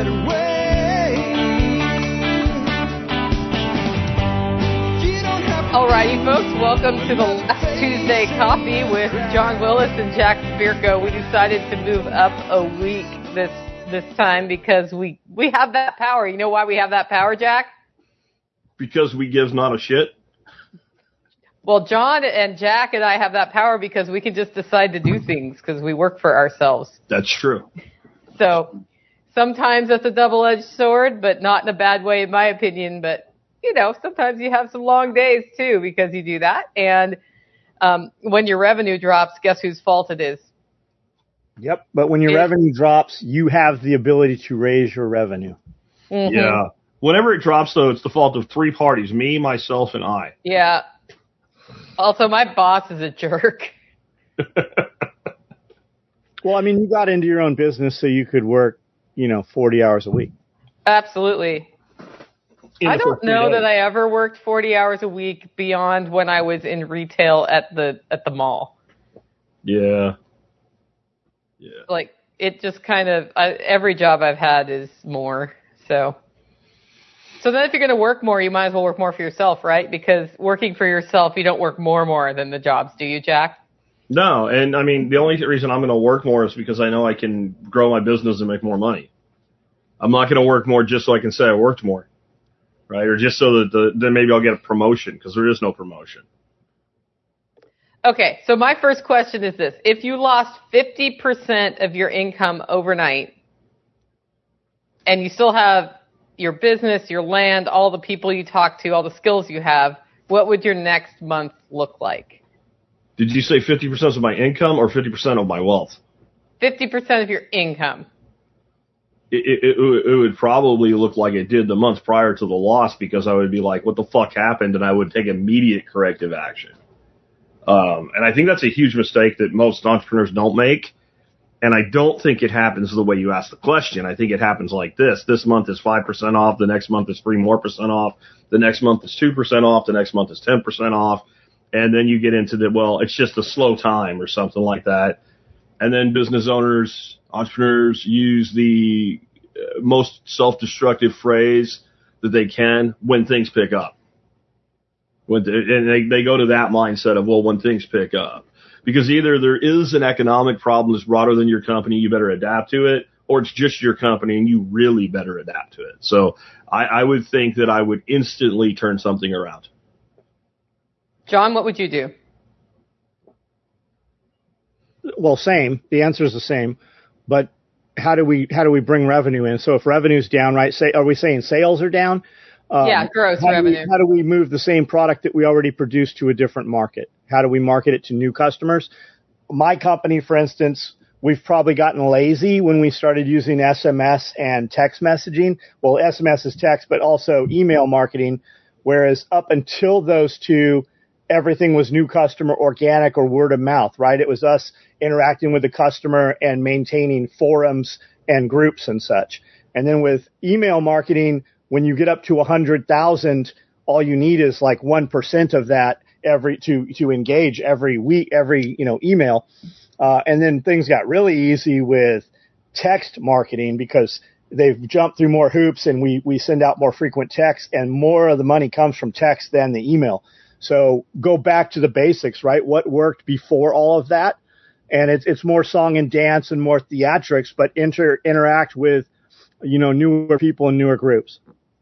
better way. You don't have to. Alrighty, folks, welcome to the Last Tuesday Coffee with John Willis and Jack Spirko. We decided to move up a week this time because we have that power. You know why we have that power, Jack? Because we gives not a shit. Well, John and Jack and I have that power because we can just decide to do things because we work for ourselves. That's true. So sometimes that's a double-edged sword, but not in a bad way, in my opinion. But, you know, sometimes you have some long days, too, because you do that. And when your revenue drops, guess whose fault it is? Yep, but when your revenue drops, you have the ability to raise your revenue. Mm-hmm. Yeah. Whenever it drops, though, it's the fault of three parties, me, myself, and I. Yeah. Also, my boss is a jerk. Well, I mean, you got into your own business so you could work, 40 hours a week. Absolutely. I don't know that I ever worked 40 hours a week beyond when I was in retail at the mall. Yeah. Yeah. Like, it just kind of, every job I've had is more, so then if you're going to work more, you might as well work more for yourself, right? Because working for yourself, you don't work more than the jobs, do you, Jack? No, and I mean, the only reason I'm going to work more is because I know I can grow my business and make more money. I'm not going to work more just so I can say I worked more, right? Or just so that then maybe I'll get a promotion, because there is no promotion. Okay, so my first question is this. If you lost 50% of your income overnight, and you still have your business, your land, all the people you talk to, all the skills you have, what would your next month look like? Did you say 50% of my income or 50% of my wealth? 50% of your income. It would probably look like it did the month prior to the loss, because I would be like, what the fuck happened? And I would take immediate corrective action. And I think that's a huge mistake that most entrepreneurs don't make. And I don't think it happens the way you asked the question. I think it happens like this. This month is 5% off. The next month is 3% more off. The next month is 2% off. The next month is 10% off. And then you get into it's just a slow time or something like that. And then business owners, entrepreneurs use the most self-destructive phrase that they can when things pick up. And they go to that mindset of, when things pick up. Because either there is an economic problem that's broader than your company, you better adapt to it, or it's just your company and you really better adapt to it. So I would think that I would instantly turn something around. John, what would you do? Well, same. The answer is the same. But how do we bring revenue in? So if revenue's down, right? Are we saying sales are down? Gross revenue. How do we move the same product that we already produce to a different market? How do we market it to new customers? My company, for instance, we've probably gotten lazy when we started using SMS and text messaging. Well, SMS is text, but also email marketing. Whereas up until those two, everything was new customer, organic, or word of mouth, right? It was us interacting with the customer and maintaining forums and groups and such. And then with email marketing, when you get up to 100,000, all you need is like 1% of that to engage every week, every email. And then things got really easy with text marketing because they've jumped through more hoops and we send out more frequent texts, and more of the money comes from text than the email. So go back to the basics, right? What worked before all of that? And it's more song and dance and more theatrics, but interact with newer people and newer groups.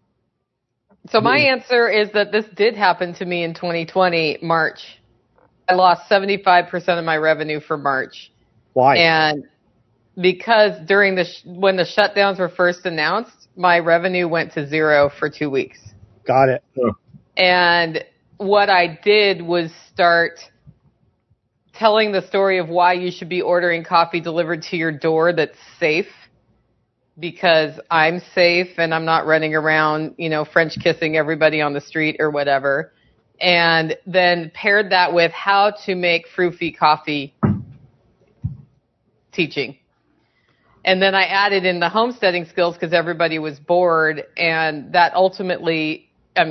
So my answer is that this did happen to me in 2020, March. I lost 75% of my revenue for March. Why? And because during when the shutdowns were first announced, my revenue went to zero for 2 weeks. Got it. And what I did was start telling the story of why you should be ordering coffee delivered to your door that's safe. Because I'm safe and I'm not running around, French kissing everybody on the street or whatever. And then paired that with how to make Froofy coffee teaching. And then I added in the homesteading skills because everybody was bored. And that ultimately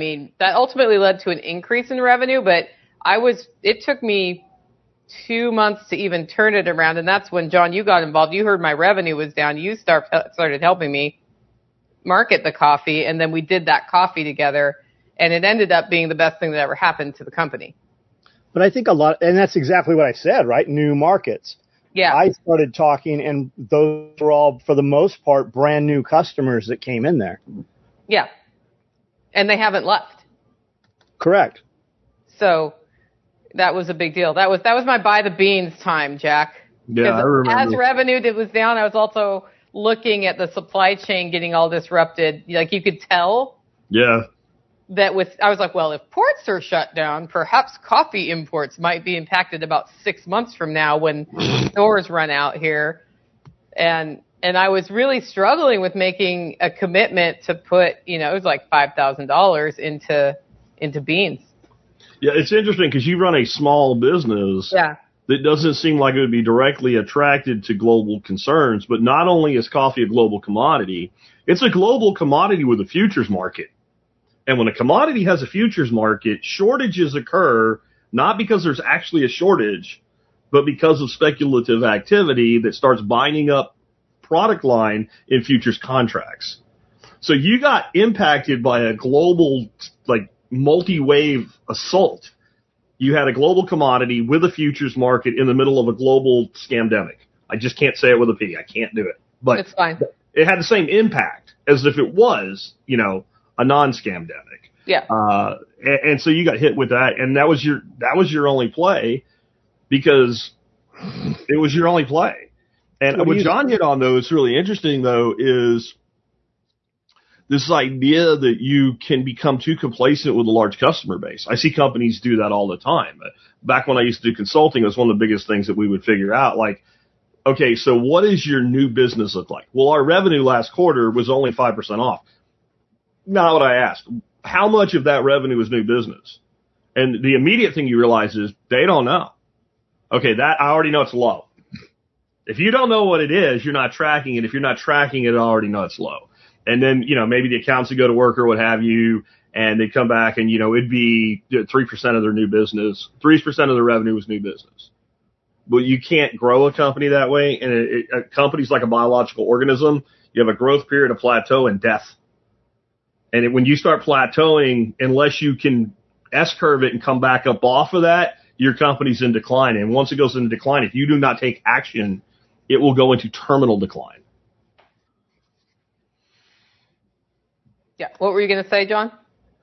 led to an increase in revenue. But it took me 2 months to even turn it around. And that's when, John, you got involved. You heard my revenue was down. You started helping me. market the coffee, and then we did that coffee together, and it ended up being the best thing that ever happened to the company. But I think and that's exactly what I said, right? New markets. Yeah. I started talking, and those were all, for the most part, brand new customers that came in there. Yeah. And they haven't left. Correct. So that was a big deal. That was my buy the beans time, Jack. Yeah, I remember. As revenue was down, I was also looking at the supply chain getting all disrupted. Like, you could tell. Yeah. That I was like, well, if ports are shut down, perhaps coffee imports might be impacted about 6 months from now when stores run out here. And I was really struggling with making a commitment to put, it was like $5,000 into beans. Yeah, it's interesting because you run a small business. Yeah. That doesn't seem like it would be directly attracted to global concerns, but not only is coffee a global commodity, it's a global commodity with a futures market. And when a commodity has a futures market, shortages occur not because there's actually a shortage, but because of speculative activity that starts binding up product line in futures contracts. So you got impacted by a global, like, multi-wave assault. You had a global commodity with a futures market in the middle of a global scamdemic. I just can't say it with a P. I can't do it. But it's fine. It had the same impact as if it was, a non-scamdemic. Yeah. And so you got hit with that, and that was your only play because it was your only play. And what John hit on, though, is really interesting, though, is this idea that you can become too complacent with a large customer base. I see companies do that all the time. Back when I used to do consulting, it was one of the biggest things that we would figure out. Like, okay, so what does your new business look like? Well, our revenue last quarter was only 5% off. Not what I asked. How much of that revenue is new business? And the immediate thing you realize is they don't know. Okay, that I already know it's low. If you don't know what it is, you're not tracking it. If you're not tracking it, I already know it's low. And then, maybe the accounts would go to work or what have you, and they'd come back and, it'd be 3% of their new business. 3% of the revenue was new business. But you can't grow a company that way. And a company's like a biological organism. You have a growth period, a plateau, and death. And when you start plateauing, unless you can S-curve it and come back up off of that, your company's in decline. And once it goes into decline, if you do not take action, it will go into terminal decline. Yeah. What were you going to say, John?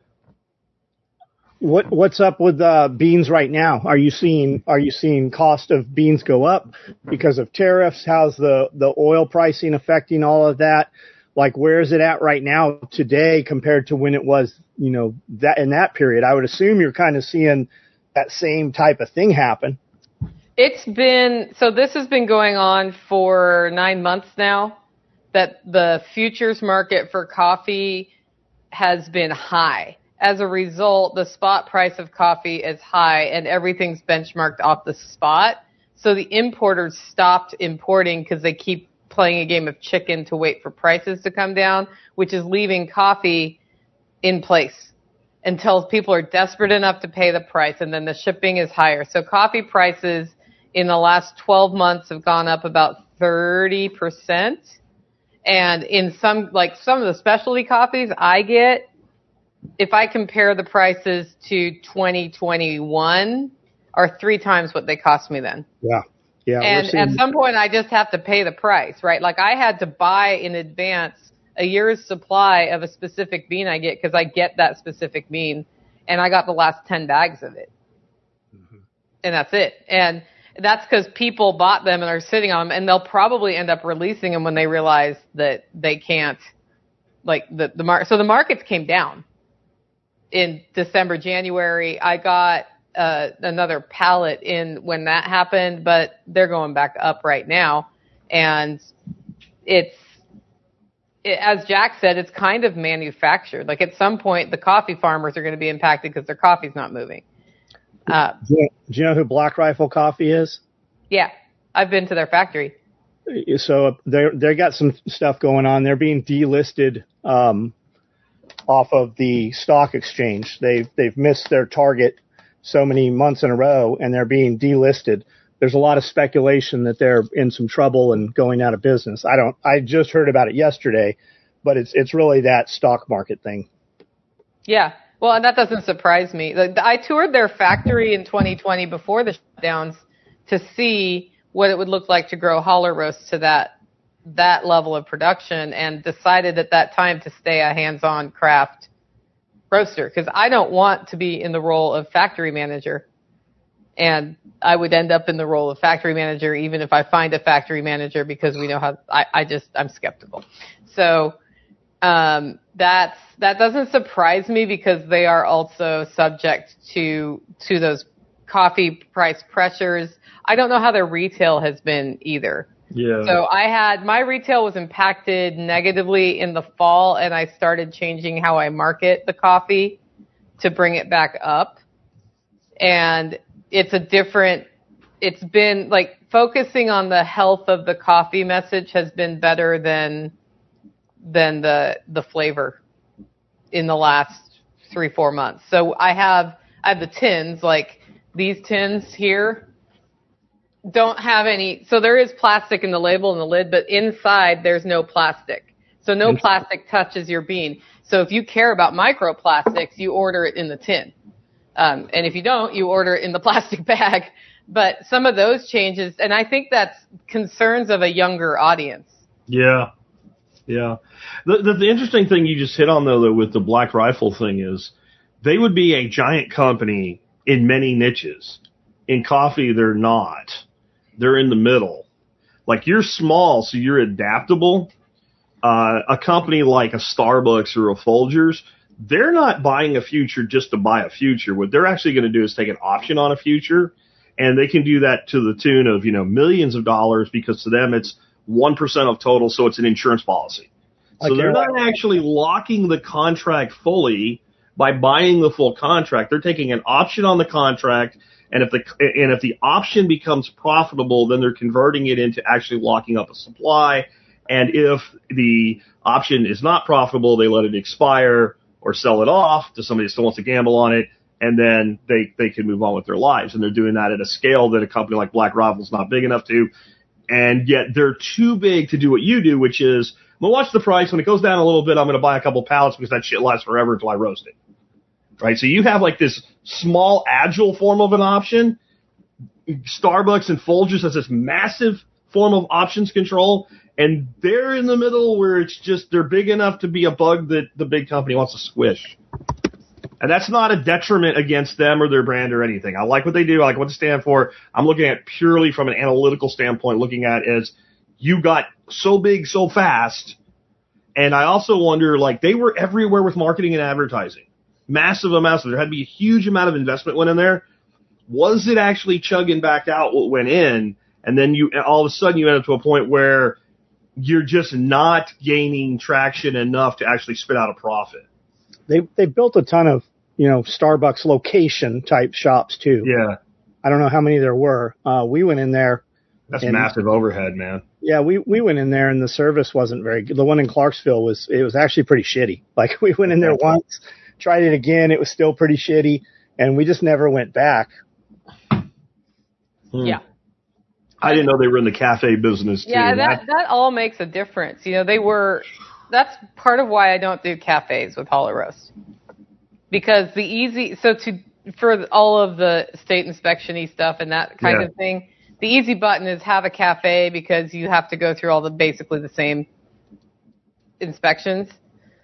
What's up with beans right now? Are you seeing cost of beans go up because of tariffs? How's the oil pricing affecting all of that? Like, where is it at right now today compared to when it was, that in that period? I would assume you're kind of seeing that same type of thing happen. This has been going on for 9 months now, that the futures market for coffee has been high. As a result, the spot price of coffee is high and everything's benchmarked off the spot. So the importers stopped importing because they keep playing a game of chicken to wait for prices to come down, which is leaving coffee in place until people are desperate enough to pay the price, and then the shipping is higher. So coffee prices in the last 12 months have gone up about 30%. And in some of the specialty coffees I get, if I compare the prices to 2021, are 3 times what they cost me then. Yeah. Yeah. And at some point I just have to pay the price, right? Like, I had to buy in advance a year's supply of a specific bean I get because I get that specific bean, and I got the last 10 bags of it. Mm-hmm. And that's it. And that's because people bought them and are sitting on them, and they'll probably end up releasing them when they realize that they can't, so the markets came down in December, January. I got another pallet in when that happened, but they're going back up right now. And as Jack said, it's kind of manufactured. Like, at some point, the coffee farmers are going to be impacted because their coffee's not moving. Do you know who Black Rifle Coffee is? Yeah, I've been to their factory. So they got some stuff going on. They're being delisted off of the stock exchange. They've missed their target so many months in a row, and they're being delisted. There's a lot of speculation that they're in some trouble and going out of business. I just heard about it yesterday, but it's really that stock market thing. Yeah. Well, and that doesn't surprise me. I toured their factory in 2020 before the shutdowns to see what it would look like to grow holler roast to that level of production, and decided at that time to stay a hands-on craft roaster, because I don't want to be in the role of factory manager. And I would end up in the role of factory manager even if I find a factory manager, because we know how I'm skeptical. So that doesn't surprise me, because they are also subject to those coffee price pressures. I don't know how their retail has been either. Yeah. So my retail was impacted negatively in the fall, and I started changing how I market the coffee to bring it back up. And it's been like focusing on the health of the coffee message has been better than the flavor in the last 3-4 months. So I have the tins, like these tins here don't have any, so there is plastic in the label and the lid, but inside there's no plastic. So no plastic touches your bean. So if you care about microplastics, you order it in the tin. And if you don't, you order it in the plastic bag. But some of those changes, and I think that's concerns of a younger audience. Yeah. Yeah. The interesting thing you just hit on, though, with the Black Rifle thing is they would be a giant company in many niches. In coffee, they're not. They're in the middle. Like, you're small, so you're adaptable. A company like a Starbucks or a Folgers, they're not buying a future just to buy a future. What they're actually going to do is take an option on a future, and they can do that to the tune of, millions of dollars, because to them it's 1% of total, so it's an insurance policy. So they're not actually locking the contract fully by buying the full contract. They're taking an option on the contract, and if the option becomes profitable, then they're converting it into actually locking up a supply. And if the option is not profitable, they let it expire or sell it off to somebody that still wants to gamble on it, and then they can move on with their lives. And they're doing that at a scale that a company like Black Rifle is not big enough to. And yet they're too big to do what you do, which is, I'm going to watch the price. When it goes down a little bit, I'm going to buy a couple pallets because that shit lasts forever until I roast it. Right? So you have like this small, agile form of an option. Starbucks and Folgers has this massive form of options control. And they're in the middle where it's just, they're big enough to be a bug that the big company wants to squish. And that's not a detriment against them or their brand or anything. I like what they do. I like what they stand for. I'm looking at purely from an analytical standpoint, looking at as you got so big so fast. And I also wonder, like, they were everywhere with marketing and advertising. Massive amounts. There had to be a huge amount of investment went in there. Was it actually chugging back out what went in? And then all of a sudden you end up to a point where you're just not gaining traction enough to actually spit out a profit. They built a ton of, Starbucks location type shops too. Yeah. I don't know how many there were. We went in there. That's massive overhead, man. Yeah, we went in there and the service wasn't very good. The one in Clarksville was actually pretty shitty. Like, we went in there once, tried it again, it was still pretty shitty, and we just never went back. Yeah. I didn't know they were in the cafe business too. Yeah, that all makes a difference. That's part of why I don't do cafes with Holler Roast. Because for all of the state inspection-y stuff and that kind of thing, the easy button is have a cafe, because you have to go through basically the same inspections.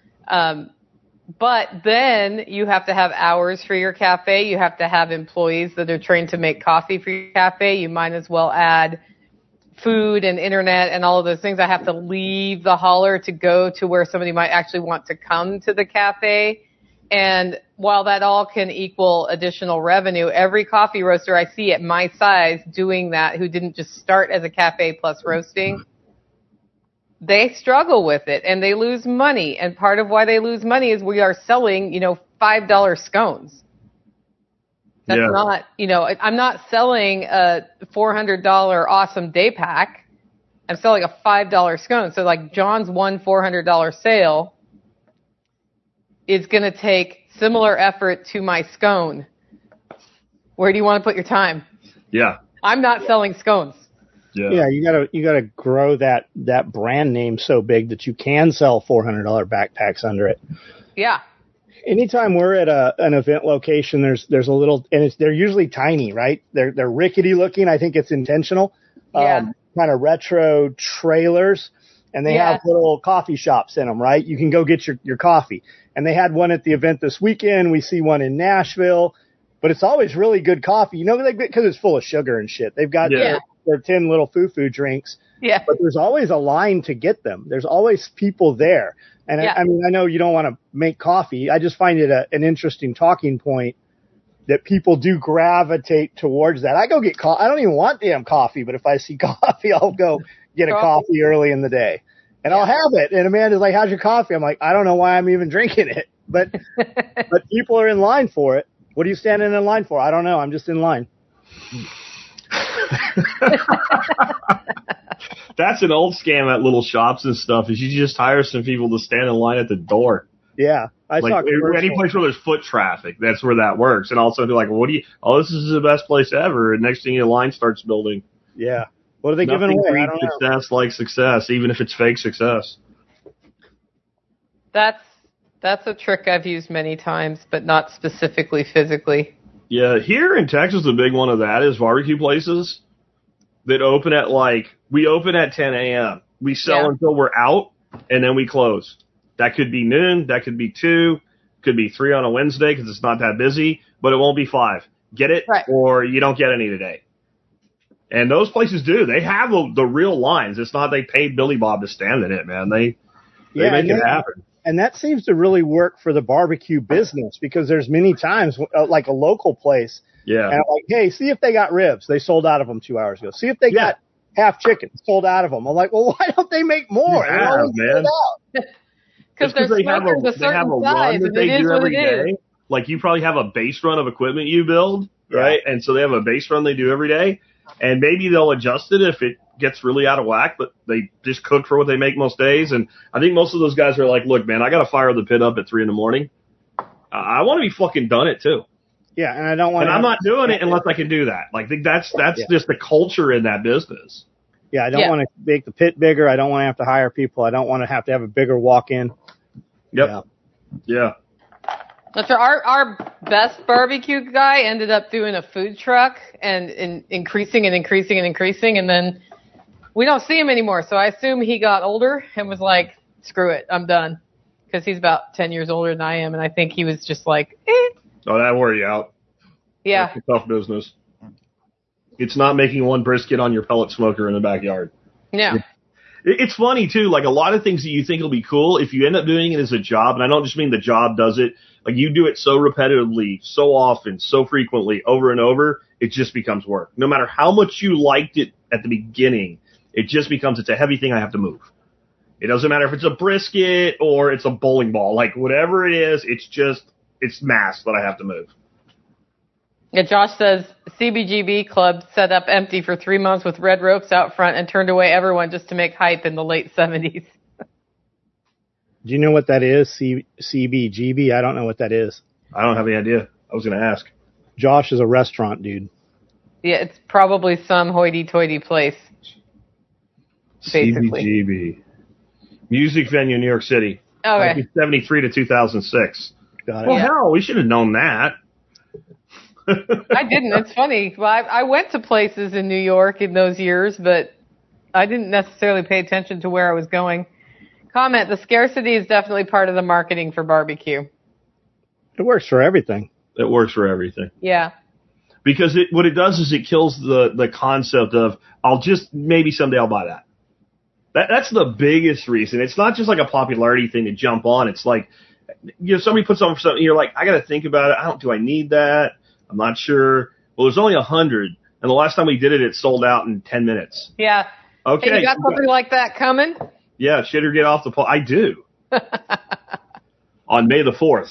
But then you have to have hours for your cafe. You have to have employees that are trained to make coffee for your cafe. You might as well add food and internet and all of those things. I have to leave the holler to go to where somebody might actually want to come to the cafe. And while that all can equal additional revenue, every coffee roaster I see at my size doing that, who didn't just start as a cafe plus roasting, they struggle with it and they lose money. And part of why they lose money is we are selling, $5 scones. That's not, I'm not selling a $400 awesome day pack. I'm selling a $5 scone. So like John's one $400 sale is going to take similar effort to my scone. Where do you want to put your time? Yeah. I'm not selling scones. Yeah, you gotta grow that brand name so big that you can sell $400 backpacks under it. Yeah. Anytime we're at an event location, there's a little, and they're usually tiny, right? They're rickety looking. I think it's intentional. Yeah. Kind of retro trailers, and they have little coffee shops in them, right? You can go get your coffee. And they had one at the event this weekend. We see one in Nashville, but it's always really good coffee, you know, because it's full of sugar and shit. They've got their 10 little foo-foo drinks. Yeah. But there's always a line to get them. There's always people there. And I mean, I know you don't want to make coffee. I just find it an interesting talking point that people do gravitate towards that. I go get coffee. I don't even want damn coffee, but if I see coffee, I'll go get a coffee early in the day. And I'll have it. And Amanda's like, how's your coffee? I'm like, I don't know why I'm even drinking it. But but people are in line for it. What are you standing in line for? I don't know. I'm just in line. That's an old scam at little shops and stuff, is you just hire some people to stand in line at the door. Yeah. Any place where there's foot traffic, that's where that works. And also they're like, this is the best place ever. And next thing the line starts building. Yeah. What are they giving away? I don't know. Success like success, even if it's fake success. That's a trick I've used many times, but not specifically physically. Yeah, here in Texas, the big one of that is barbecue places that open at we open at 10 a.m. We sell until we're out, and then we close. That could be noon, that could be 2, could be 3 on a Wednesday because it's not that busy, but it won't be 5. Get it? Right. Or you don't get any today. And those places do. They have the real lines. It's not they paid Billy Bob to stand in it, man. They make it happen. And that seems to really work for the barbecue business because there's many times, like a local place. Yeah. And I'm like, hey, see if they got ribs. They sold out of them 2 hours ago. See if they got half chicken. Sold out of them. I'm like, well, why don't they make more? They're always sold out. Because they have a size, that they do every day. Like you probably have a base run of equipment you build, right? And so they have a base run they do every day. And maybe they'll adjust it if it gets really out of whack, but they just cook for what they make most days. And I think most of those guys are like, look, man, I got to fire the pit up at 3 a.m. I want to be fucking done it too. Yeah. And I don't want to. And I'm not doing it unless I can do that. Like that's just the culture in that business. Yeah. I don't want to make the pit bigger. I don't want to have to hire people. I don't want to have a bigger walk-in. Yep. Yeah. That's our best barbecue guy ended up doing a food truck and increasing, and then we don't see him anymore. So I assume he got older and was like, screw it, I'm done. Because he's about 10 years older than I am, and I think he was just like, Oh, that wore you out. Yeah. That's a tough business. It's not making one brisket on your pellet smoker in the backyard. Yeah. It's funny, too. Like, a lot of things that you think will be cool, if you end up doing it as a job, and I don't just mean the job does it, like, you do it so repetitively, so often, so frequently, over and over, it just becomes work. No matter how much you liked it at the beginning, it just becomes, it's a heavy thing I have to move. It doesn't matter if it's a brisket or it's a bowling ball. Like, whatever it is, it's mass that I have to move. Yeah, Josh says CBGB club set up empty for 3 months with red ropes out front and turned away everyone just to make hype in the late 70s. Do you know what that is? CBGB? I don't know what that is. I don't have any idea. I was going to ask. Josh is a restaurant dude. Yeah, it's probably some hoity-toity place. Basically. CBGB. Music venue in New York City. Okay. 1973 to 2006. Got it. Well, hell, we should have known that. I didn't. It's funny. Well, I went to places in New York in those years, but I didn't necessarily pay attention to where I was going. Comment, the scarcity is definitely part of the marketing for barbecue. It works for everything. It works for everything. Yeah. Because what it does is it kills the concept of, maybe someday I'll buy that. That's the biggest reason. It's not just like a popularity thing to jump on. It's like, somebody puts on for something, you're like, I got to think about it. Do I need that? I'm not sure. Well, there's only 100, and the last time we did it, it sold out in 10 minutes. Yeah. Okay. Hey, you got something like that coming? Yeah, shit or get off the pole. I do. On May the 4th.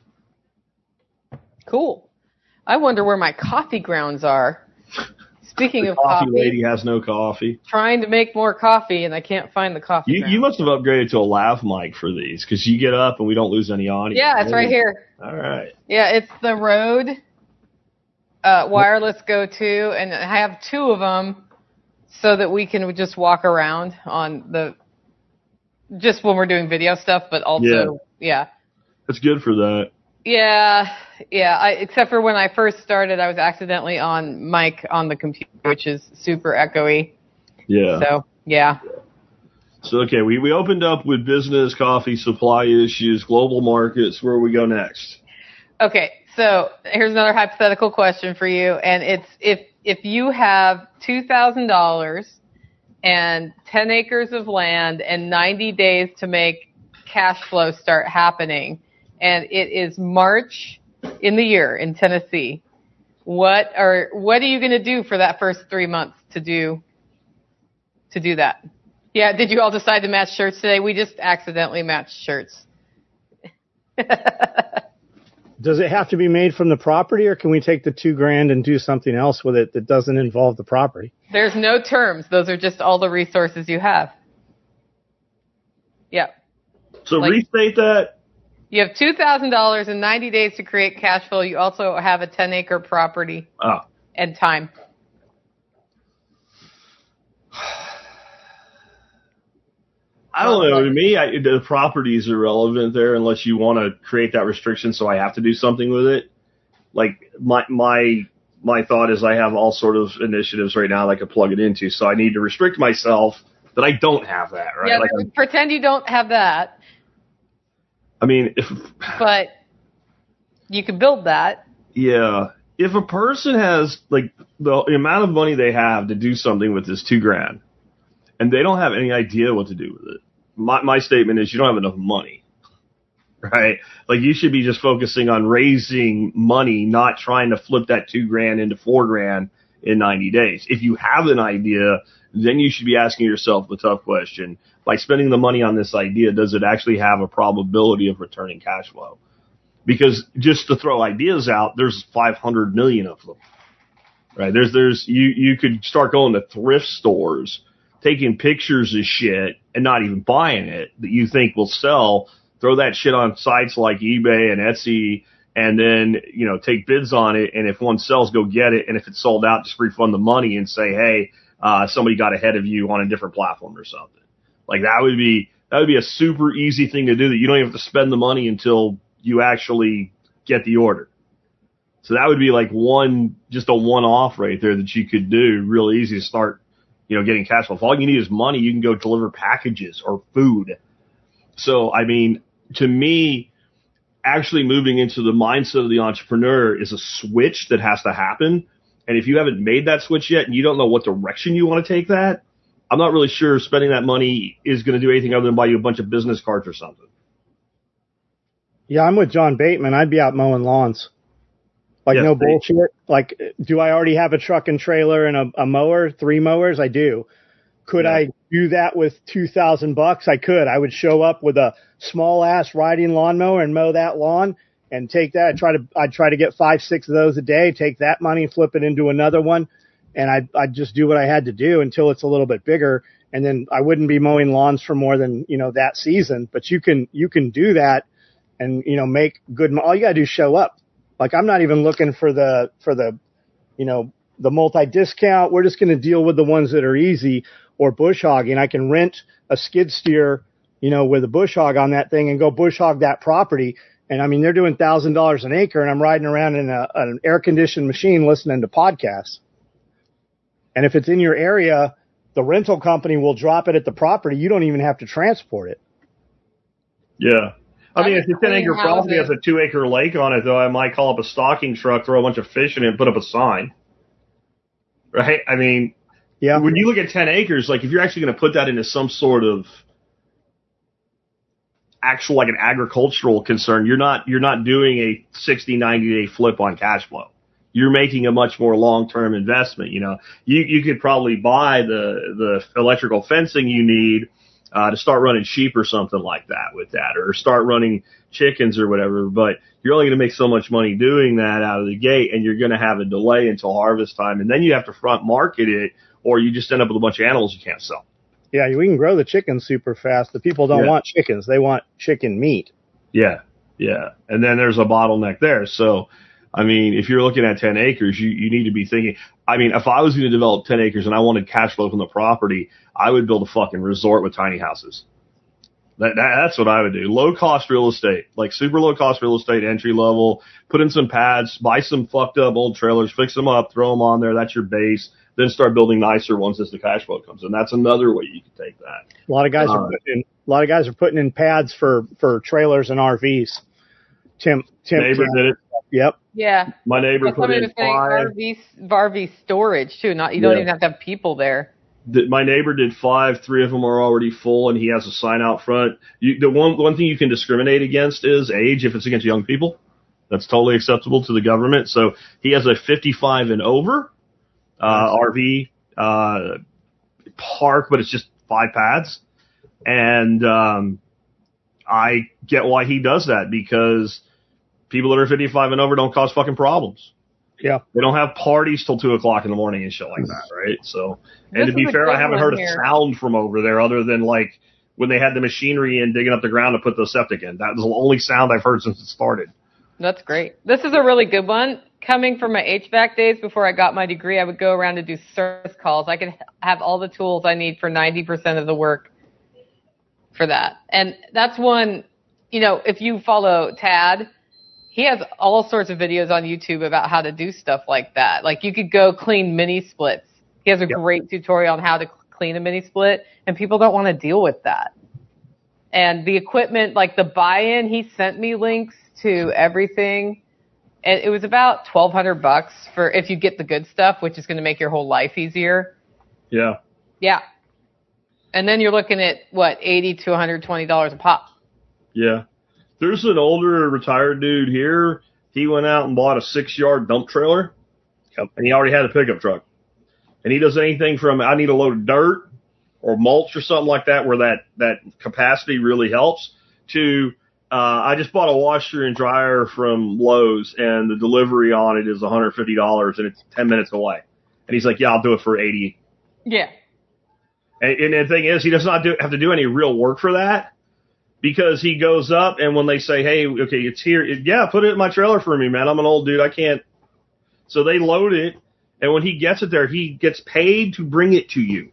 Cool. I wonder where my coffee grounds are. Speaking of coffee, lady has no coffee. Trying to make more coffee, and I can't find the coffee. You must have upgraded to a lav mic for these, because you get up and we don't lose any audio. Yeah, it's right here. All right. Yeah, it's the Rode wireless go-to, and I have 2 of them, so that we can just walk around on just when we're doing video stuff, but also, yeah. It's good for that. Yeah. Except for when I first started, I was accidentally on mic on the computer, which is super echoey. Yeah. So, yeah. So, okay, we opened up with business, coffee, supply issues, global markets. Where we go next? Okay, so here's another hypothetical question for you, and it's if you have $2,000 and 10 acres of land and 90 days to make cash flow start happening, and it is March in the year in Tennessee, what are you going to do for that first 3 months to do that? Yeah, did you all decide to match shirts today? We just accidentally matched shirts. Does it have to be made from the property, or can we take the $2,000 and do something else with it that doesn't involve the property? There's no terms. Those are just all the resources you have. Yeah. So restate that. You have $2,000 and 90 days to create cash flow. You also have a 10-acre property and time. I don't know. To me, the property is irrelevant there unless you want to create that restriction so I have to do something with it. Like, my thought is I have all sort of initiatives right now that I could plug it into, so I need to restrict myself that I don't have that, right? Yeah, pretend you don't have that. I mean, but you can build that. Yeah. If a person has, like, the amount of money they have to do something with this $2,000, and they don't have any idea what to do with it, my statement is you don't have enough money, right? Like, you should be just focusing on raising money, not trying to flip that $2,000 into $4,000 in 90 days. If you have an idea, then you should be asking yourself the tough question: by spending the money on this idea, does it actually have a probability of returning cash flow? Because just to throw ideas out, there's 500 million of them, right? You could start going to thrift stores, taking pictures of shit and not even buying it that you think will sell, throw that shit on sites like eBay and Etsy, and then, take bids on it. And if one sells, go get it. And if it's sold out, just refund the money and say, hey, somebody got ahead of you on a different platform or something. Like, that would be a super easy thing to do that you don't even have to spend the money until you actually get the order. So that would be like just a one-off right there that you could do real easy to start, getting cash flow. If all you need is money, you can go deliver packages or food. So, I mean, to me, actually moving into the mindset of the entrepreneur is a switch that has to happen. And if you haven't made that switch yet and you don't know what direction you want to take that, I'm not really sure spending that money is going to do anything other than buy you a bunch of business cards or something. Yeah, I'm with John Bateman. I'd be out mowing lawns. Like, no bullshit. Like, do I already have a truck and trailer and a mower, 3 mowers? I do. Could I do that with $2,000? I could. I would show up with a small ass riding lawnmower and mow that lawn and take that. I'd try to get 5-6 of those a day, take that money, flip it into another one. And I'd just do what I had to do until it's a little bit bigger. And then I wouldn't be mowing lawns for more than, that season. But you can do that and, make good. All you got to do is show up. Like, I'm not even looking for the the multi-discount. We're just going to deal with the ones that are easy, or bush hogging. I can rent a skid steer, with a bush hog on that thing and go bush hog that property. And I mean, they're doing $1,000 an acre, and I'm riding around in an air conditioned machine listening to podcasts. And if it's in your area, the rental company will drop it at the property. You don't even have to transport it. Yeah. I mean, if the 10-acre property has a 2-acre lake on it, though, I might call up a stocking truck, throw a bunch of fish in it, and put up a sign. Right? I mean, when you look at 10 acres, like, if you're actually going to put that into some sort of actual, like, an agricultural concern, you're not doing a 60, 90-day flip on cash flow. You're making a much more long-term investment. You could probably buy the electrical fencing you need to start running sheep or something like that with that, or start running chickens or whatever. But you're only going to make so much money doing that out of the gate, and you're going to have a delay until harvest time. And then you have to front market it, or you just end up with a bunch of animals you can't sell. Yeah, we can grow the chickens super fast. The people don't want chickens. They want chicken meat. Yeah. And then there's a bottleneck there. So, I mean, if you're looking at 10 acres, you need to be thinking, I mean, if I was going to develop 10 acres and I wanted cash flow from the property, I would build a fucking resort with tiny houses. That's what I would do. Low cost real estate, like super low cost real estate, entry level, put in some pads, buy some fucked up old trailers, fix them up, throw them on there. That's your base. Then start building nicer ones as the cash flow comes in. That's another way you can take that. A lot of guys are putting in pads for trailers and RVs. Tim neighbor did it. Yep. Yeah. My neighbor put in 5. RV storage too. You don't even have to have people there. My neighbor did 5. 3 of them are already full, and he has a sign out front. The one thing you can discriminate against is age. If it's against young people, that's totally acceptable to the government. So he has a 55 and over RV park, but it's just 5 pads. And I get why he does that, because people that are 55 and over don't cause fucking problems. Yeah. They don't have parties till 2:00 in the morning and shit like that, right? So, and to be fair, I haven't heard a sound from over there other than like when they had the machinery in digging up the ground to put the septic in. That was the only sound I've heard since it started. That's great. This is a really good one. Coming from my HVAC days before I got my degree, I would go around and do service calls. I could have all the tools I need for 90% of the work for that. And that's one, if you follow Tad, he has all sorts of videos on YouTube about how to do stuff like that. Like you could go clean mini splits. He has a great tutorial on how to clean a mini split, and people don't want to deal with that. And the equipment, like the buy-in, he sent me links to everything. And it was about $1,200 for if you get the good stuff, which is going to make your whole life easier. Yeah. Yeah. And then you're looking at $80 to $120 a pop. Yeah. There's an older retired dude here. He went out and bought a 6-yard dump trailer. Yep. And he already had a pickup truck. And he does anything from I need a load of dirt or mulch or something like that where that capacity really helps to I just bought a washer and dryer from Lowe's and the delivery on it is $150 and it's 10 minutes away. And he's like, yeah, I'll do it for $80. Yeah. And the thing is, he does not have to do any real work for that. Because he goes up, and when they say, hey, okay, it's here, put it in my trailer for me, man. I'm an old dude. I can't. So they load it, and when he gets it there, he gets paid to bring it to you.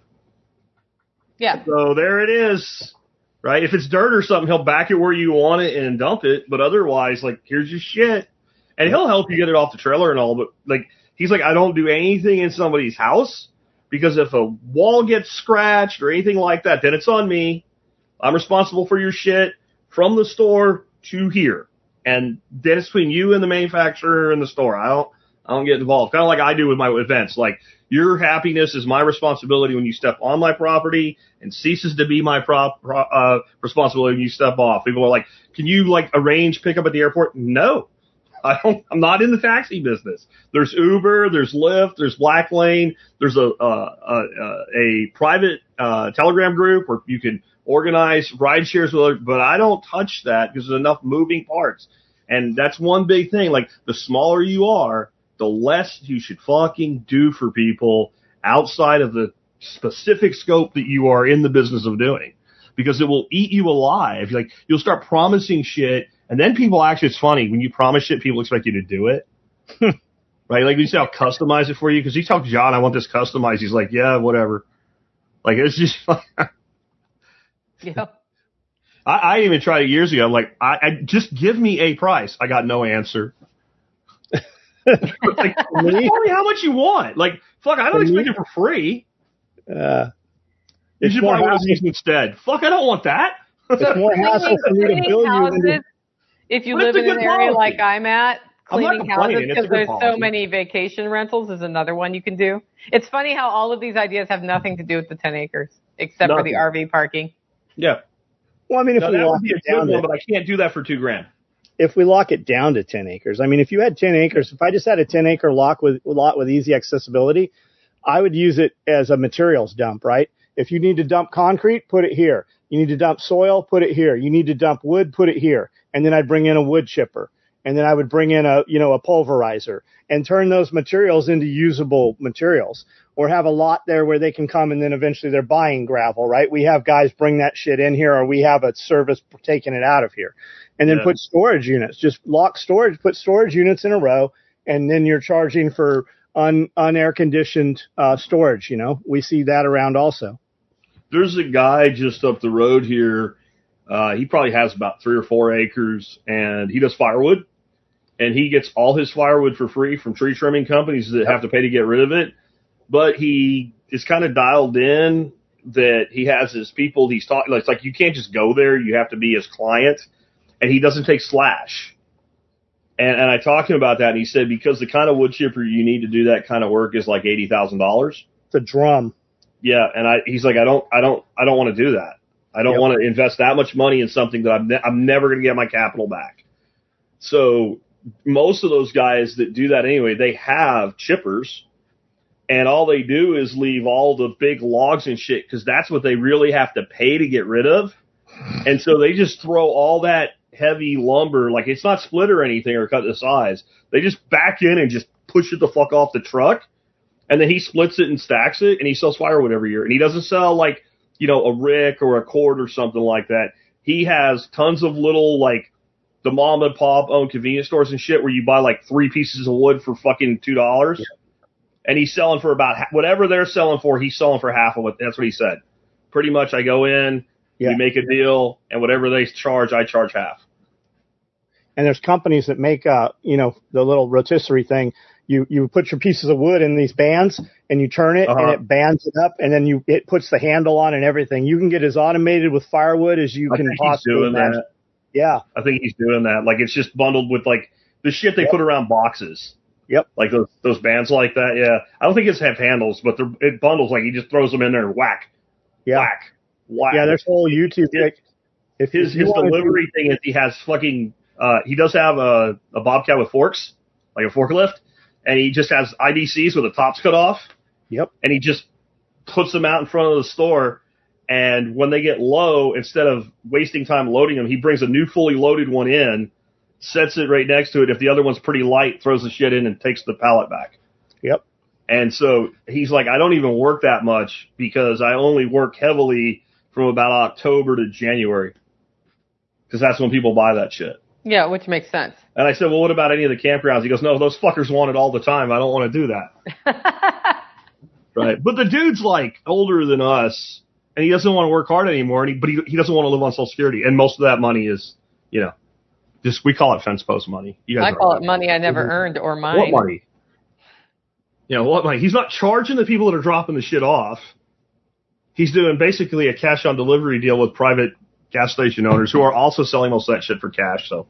Yeah. So there it is, right? If it's dirt or something, he'll back it where you want it and dump it. But otherwise, like, here's your shit. And he'll help you get it off the trailer and all. But, like, he's like, I don't do anything in somebody's house, because if a wall gets scratched or anything like that, then it's on me. I'm responsible for your shit from the store to here. And then it's between you and the manufacturer and the store. I don't get involved. Kind of like I do with my events. Like, your happiness is my responsibility when you step on my property and ceases to be my responsibility when you step off. People are like, can you like arrange pickup at the airport? No. I'm not in the taxi business. There's Uber, there's Lyft, there's Black Lane, there's a private Telegram group where you can organize ride shares with, but I don't touch that because there's enough moving parts. And that's one big thing. Like, the smaller you are, the less you should fucking do for people outside of the specific scope that you are in the business of doing, because it will eat you alive. Like, you'll start promising shit, and then people actually, it's funny, when you promise shit, people expect you to do it. Right? Like, you say, I'll customize it for you, because you tell John, I want this customized. He's like, yeah, whatever. Like, it's just yeah. I even tried it years ago. I'm like, I just give me a price. I got no answer. Like, tell me how much you want. Like, fuck, I don't expect it for free. You should buy one of these instead. Fuck, I don't want that. It's more hassle for me to bill you. If you live in an area like I'm at, cleaning houses, because there's so many vacation rentals is another one you can do. It's funny how all of these ideas have nothing to do with the 10 acres, except for the RV parking. Yeah. Well, I mean, if we lock it down, but I can't do that for $2,000. If we lock it down to 10 acres, I mean, if you had 10 acres, if I just had a 10 acre lot with easy accessibility, I would use it as a materials dump, right? If you need to dump concrete, put it here. You need to dump soil, put it here. You need to dump wood, put it here. And then I'd bring in a wood chipper. And then I would bring in a pulverizer and turn those materials into usable materials, or have a lot there where they can come and then eventually they're buying gravel, right? We have guys bring that shit in here, or we have a service taking it out of here, and then put storage units, just put storage units in a row and then you're charging for unair conditioned storage. You know, we see that around also. There's a guy just up the road here. He probably has about 3 or 4 acres, and he does firewood. And he gets all his firewood for free from tree trimming companies that have to pay to get rid of it. But he is kind of dialed in that he has his people. He's talking. It's like you can't just go there. You have to be his client. And he doesn't take slash. And I talked to him about that, and he said because the kind of wood chipper you need to do that kind of work is like $80,000. It's a drum. Yeah, and he's like, I don't want to do that. I don't want to invest that much money in something that I'm never going to get my capital back. So most of those guys that do that anyway, they have chippers, and all they do is leave all the big logs and shit because that's what they really have to pay to get rid of. And so they just throw all that heavy lumber, like it's not split or anything or cut to size. They just back in and just push it the fuck off the truck. And then he splits it and stacks it, and he sells firewood every year. And he doesn't sell like, you know, a rick or a cord or something like that. He has tons of little, like, the mom and pop owned convenience stores and shit where you buy like 3 pieces of wood for fucking $2. Yeah. And he's selling for about whatever they're selling for, he's selling for half of it. That's what he said. Pretty much I go in, we make a deal, and whatever they charge, I charge half. And there's companies that make, you know, the little rotisserie thing. You put your pieces of wood in these bands and you turn it and it bands it up and then it puts the handle on and everything. You can get as automated with firewood as you can possibly imagine. That. Yeah. I think he's doing that. Like it's just bundled with like the shit they put around boxes. Yep. Like those bands like that. Yeah. I don't think it's have handles, but it bundles like he just throws them in there and whack. Yeah. Whack. Whack. Yeah. There's whole YouTube. If his delivery thing is he has fucking, he does have a Bobcat with forks, like a forklift. And he just has IBCs with the tops cut off. Yep. And he just puts them out in front of the store. And when they get low, instead of wasting time loading them, he brings a new fully loaded one in, sets it right next to it. If the other one's pretty light, throws the shit in and takes the pallet back. Yep. And so he's like, I don't even work that much because I only work heavily from about October to January. Because that's when people buy that shit. Yeah, which makes sense. And I said, well, what about any of the campgrounds? He goes, no, those fuckers want it all the time. I don't want to do that. Right. But the dude's like older than us, and he doesn't want to work hard anymore, but he doesn't want to live on Social Security. And most of that money is, you know, just we call it fence post money. I call it money I never earned or mine. What money? You know, what money? He's not charging the people that are dropping the shit off. He's doing basically a cash on delivery deal with private gas station owners who are also selling most of that shit for cash. So,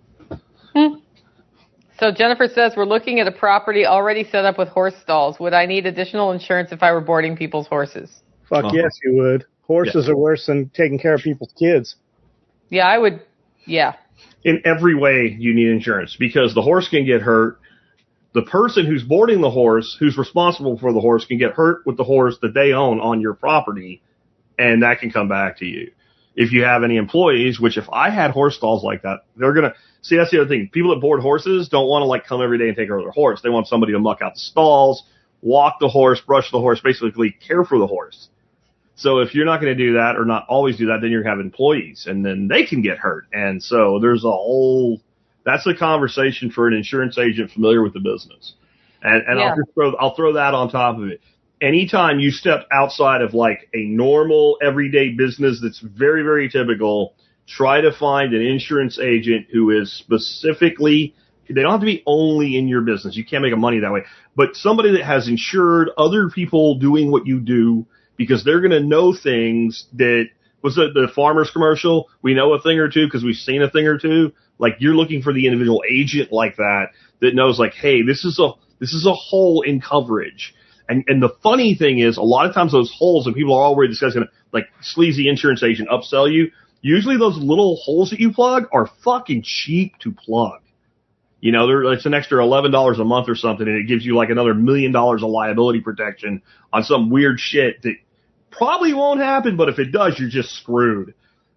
So Jennifer says, we're looking at a property already set up with horse stalls. Would I need additional insurance if I were boarding people's horses? Fuck yes, you would. Horses are worse than taking care of people's kids. Yeah, I would. Yeah. In every way, you need insurance because the horse can get hurt. The person who's boarding the horse, who's responsible for the horse, can get hurt with the horse that they own on your property, and that can come back to you. If you have any employees, which if I had horse stalls like that, they're going to see, that's the other thing. People that board horses don't want to like come every day and take care of their horse. They want somebody to muck out the stalls, walk the horse, brush the horse, basically care for the horse. So if you're not going to do that or not always do that, then you're going to have employees and then they can get hurt. And so there's a whole, that's a conversation for an insurance agent familiar with the business. And yeah. I'll throw that on top of it. Anytime you step outside of like a normal everyday business that's very, very typical, try to find an insurance agent who is specifically, they don't have to be only in your business. You can't make money that way, but somebody that has insured other people doing what you do because they're going to know things that was the farmer's commercial. We know a thing or two because we've seen a thing or two. Like you're looking for the individual agent like that knows like, hey, this is a hole in coverage. And the funny thing is, a lot of times those holes, and people are already discussing, like sleazy insurance agent upsell you, usually those little holes that you plug are fucking cheap to plug. You know, it's an extra $11 a month or something, and it gives you like another $1 million of liability protection on some weird shit that probably won't happen, but if it does, you're just screwed.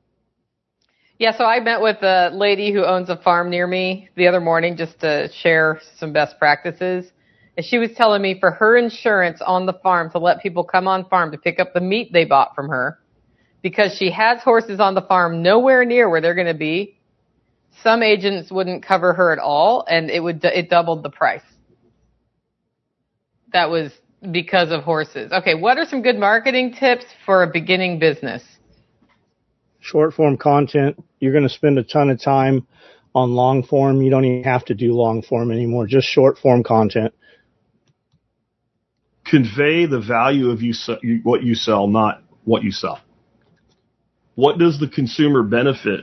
Yeah, so I met with a lady who owns a farm near me the other morning just to share some best practices. And she was telling me for her insurance on the farm to let people come on farm to pick up the meat they bought from her, because she has horses on the farm nowhere near where they're going to be. Some agents wouldn't cover her at all, and it doubled the price. that was because of horses. Okay, what are some good marketing tips for a beginning business? Short form content. You're going to spend a ton of time on long form. You don't even have to do long form anymore, just short form content. Convey the value of what you sell, not what you sell. What does the consumer benefit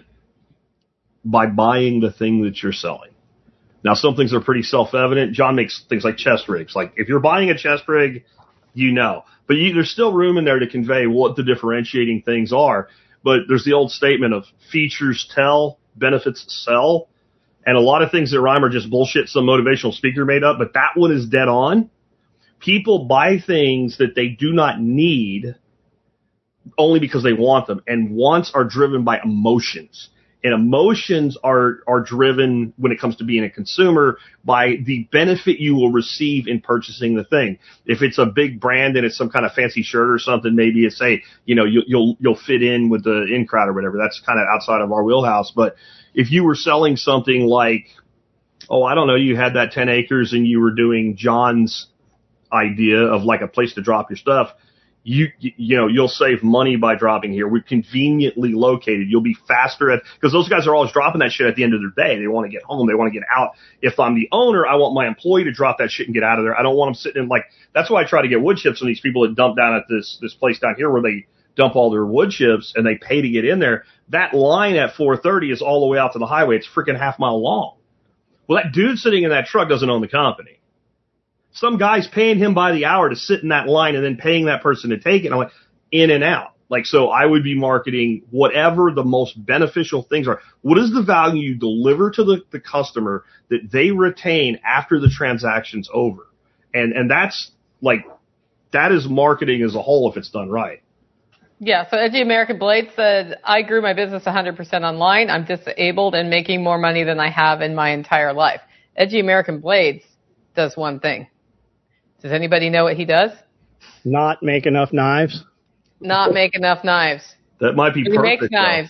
by buying the thing that you're selling? Now, some things are pretty self-evident. John makes things like chest rigs. Like, if you're buying a chest rig, you know. But there's still room in there to convey what the differentiating things are. But there's the old statement of features tell, benefits sell. And a lot of things that rhyme are just bullshit some motivational speaker made up. But that one is dead on. People buy things that they do not need only because they want them. And wants are driven by emotions. And emotions are driven, when it comes to being a consumer, by the benefit you will receive in purchasing the thing. If it's a big brand and it's some kind of fancy shirt or something, maybe it's you'll fit in with the in crowd or whatever. That's kind of outside of our wheelhouse. But if you were selling something like, I don't know, you had that 10 acres and you were doing John's idea of like a place to drop your stuff, you'll save money by dropping here. We're conveniently located. You'll be faster because those guys are always dropping that shit at the end of their day. They want to get home. They want to get out. If I'm the owner, I want my employee to drop that shit and get out of there. I don't want them sitting in that's why I try to get wood chips from these people that dump down at this place down here where they dump all their wood chips and they pay to get in there. That line at 4:30 is all the way out to the highway. It's freaking half mile long. Well, that dude sitting in that truck doesn't own the company. Some guy's paying him by the hour to sit in that line and then paying that person to take it. And I'm like, in and out. So I would be marketing whatever the most beneficial things are. What is the value you deliver to the customer that they retain after the transaction's over? And that's that is marketing as a whole if it's done right. Yeah, so Edgy American Blade said, I grew my business 100% online. I'm disabled and making more money than I have in my entire life. Edgy American Blades does one thing. Does anybody know what he does? Not make enough knives. Not make enough knives. That might be perfect. He makes knives.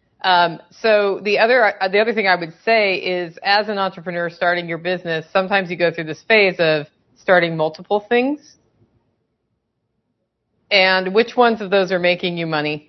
So the other thing I would say is, as an entrepreneur starting your business, sometimes you go through this phase of starting multiple things. And which ones of those are making you money?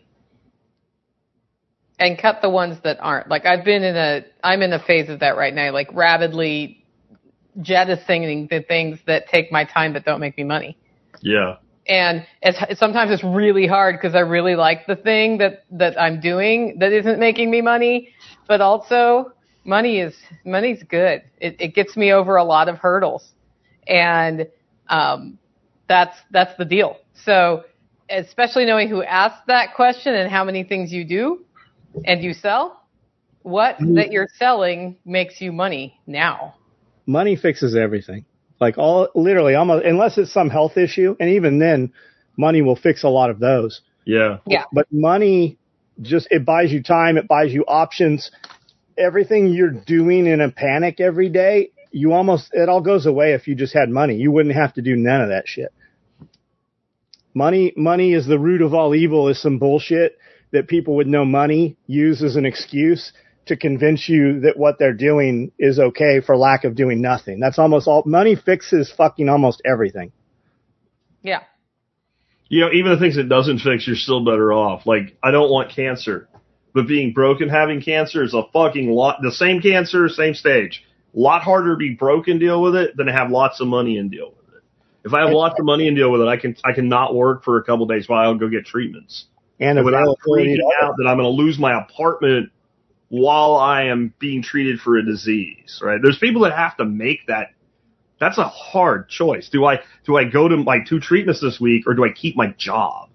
And cut the ones that aren't. I'm in a phase of that right now, rapidly jettisoning the things that take my time but don't make me money. Yeah. And sometimes it's really hard because I really like the thing that I'm doing that isn't making me money, but also money's good. It gets me over a lot of hurdles. And that's the deal. So especially knowing who asked that question and how many things you do and you sell, what that you're selling makes you money now. Money fixes everything. Literally, almost, unless it's some health issue, and even then, money will fix a lot of those. Yeah. Yeah. But money it buys you time, it buys you options. Everything you're doing in a panic every day, it all goes away if you just had money. You wouldn't have to do none of that shit. Money is the root of all evil is some bullshit that people with no money use as an excuse to convince you that what they're doing is okay for lack of doing nothing. That's almost all. Money fixes fucking almost everything. Yeah. Even the things it doesn't fix, you're still better off. I don't want cancer, but being broke and having cancer is a fucking lot. The same cancer, same stage. A lot harder to be broke and deal with it than to have lots of money and deal with it. If I have lots of money and deal with it, I can not work for a couple of days while I'll go get treatments. And without freaking out that I'm going to lose my apartment while I am being treated for a disease, right? There's people that have to make that. That's a hard choice. Do I go to my 2 treatments this week or do I keep my job?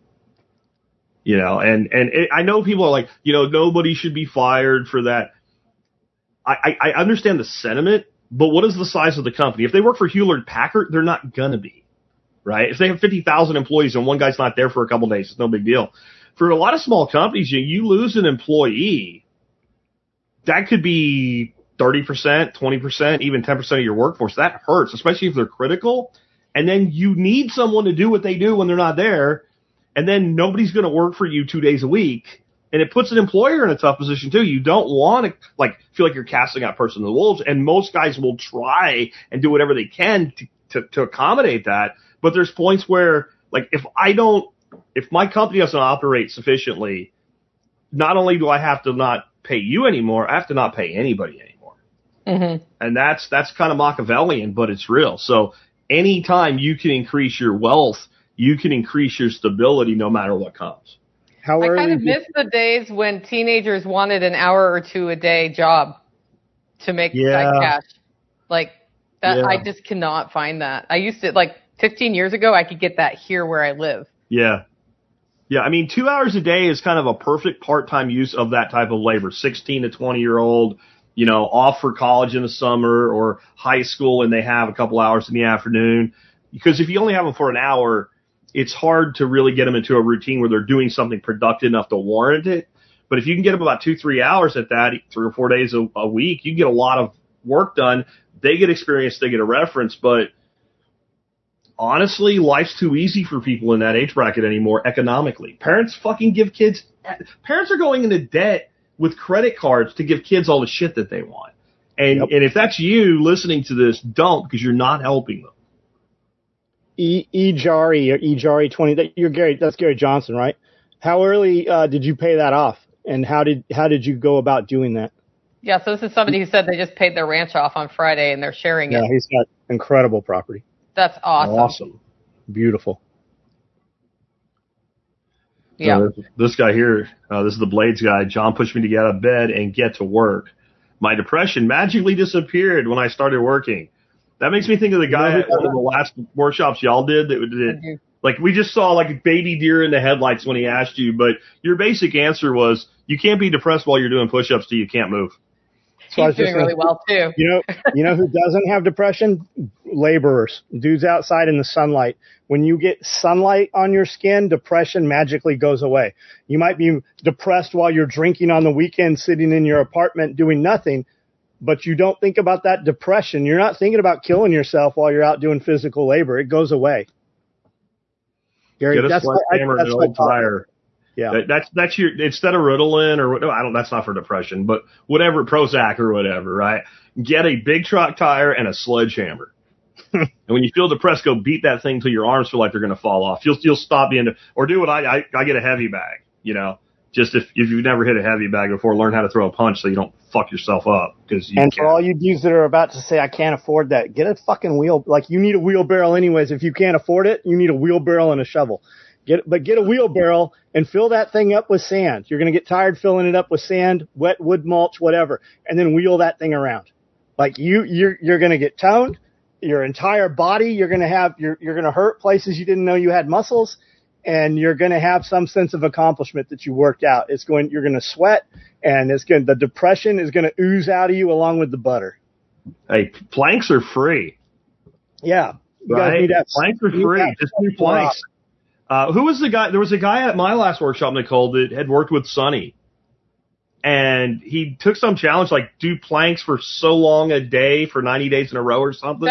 I know people are like, nobody should be fired for that. I understand the sentiment, but what is the size of the company? If they work for Hewlett Packard, they're not gonna be, right? If they have 50,000 employees and one guy's not there for a couple of days, it's no big deal. For a lot of small companies, you lose an employee. That could be 30%, 20%, even 10% of your workforce. That hurts, especially if they're critical. And then you need someone to do what they do when they're not there. And then nobody's going to work for you 2 days a week. And it puts an employer in a tough position too. You don't want to feel like you're casting out person to the wolves. And most guys will try and do whatever they can to accommodate that. But there's points where, like, if my company doesn't operate sufficiently, not only do I have to not pay you anymore, I have to not pay anybody anymore. Mm-hmm. And that's kind of Machiavellian, but it's real. So anytime you can increase your wealth, you can increase your stability no matter what comes. How I early kind of miss the days when teenagers wanted an hour or two a day job to make side cash. Like that, Yeah. I just cannot find that. I used to, like 15 years ago, I could get that here where I live. Yeah. Yeah, I mean, 2 hours a day is kind of a perfect part-time use of that type of labor. 16 to 20-year-old, you know, off for college in the summer or high school and they have a couple hours in the afternoon. Because if you only have them for an hour, it's hard to really get them into a routine where they're doing something productive enough to warrant it. But if you can get them about 2-3 hours at that, 3 or 4 days a week, you can get a lot of work done. They get experience, they get a reference, but honestly, life's too easy for people in that age bracket anymore economically. Parents are going into debt with credit cards to give kids all the shit that they want. And if that's you listening to this, don't, because you're not helping them. eJari or eJari 20. That's Gary Johnson, right? How early did you pay that off, and how did you go about doing that? Yeah, so this is somebody who said they just paid their ranch off on Friday and they're sharing it. Yeah, he's got incredible property. That's awesome. Awesome. Beautiful. Yeah. This guy here, this is the Blades guy. John pushed me to get out of bed and get to work. My depression magically disappeared when I started working. That makes me think of the guy at one of the last workshops y'all did that like we just saw like a baby deer in the headlights when he asked you, but your basic answer was you can't be depressed while you're doing push-ups till you can't move. So he's doing really well too. You know who doesn't have depression? Laborers, dudes outside in the sunlight. When you get sunlight on your skin, depression magically goes away. You might be depressed while you're drinking on the weekend, sitting in your apartment doing nothing, but you don't think about that depression. You're not thinking about killing yourself while you're out doing physical labor. It goes away. Gary, get a sledgehammer and an old tire. Yeah, that's your, instead of Ritalin or that's not for depression, but whatever, Prozac or whatever, right? Get a big truck tire and a sledgehammer. And when you feel depressed, go beat that thing till your arms feel like they're going to fall off. You'll stop being, or do what I get a heavy bag, you know, just if you've never hit a heavy bag before, learn how to throw a punch so you don't fuck yourself up. And for all you dudes that are about to say, I can't afford that, get a fucking wheel. Like, you need a wheelbarrow anyways. If you can't afford it, you need a wheelbarrow and a shovel. Get a wheelbarrow and fill that thing up with sand. You're going to get tired filling it up with sand, wet wood mulch, whatever, and then wheel that thing around. Like you're going to get toned. Your entire body, you're going to hurt places you didn't know you had muscles, and you're going to have some sense of accomplishment that you worked out. You're going to sweat, and the depression is going to ooze out of you along with the butter. Hey, planks are free. Yeah. Right? Planks are free. Just do planks. Who was the guy? There was a guy at my last workshop, Nicole, that had worked with Sonny. And he took some challenge, like do planks for so long a day for 90 days in a row or something.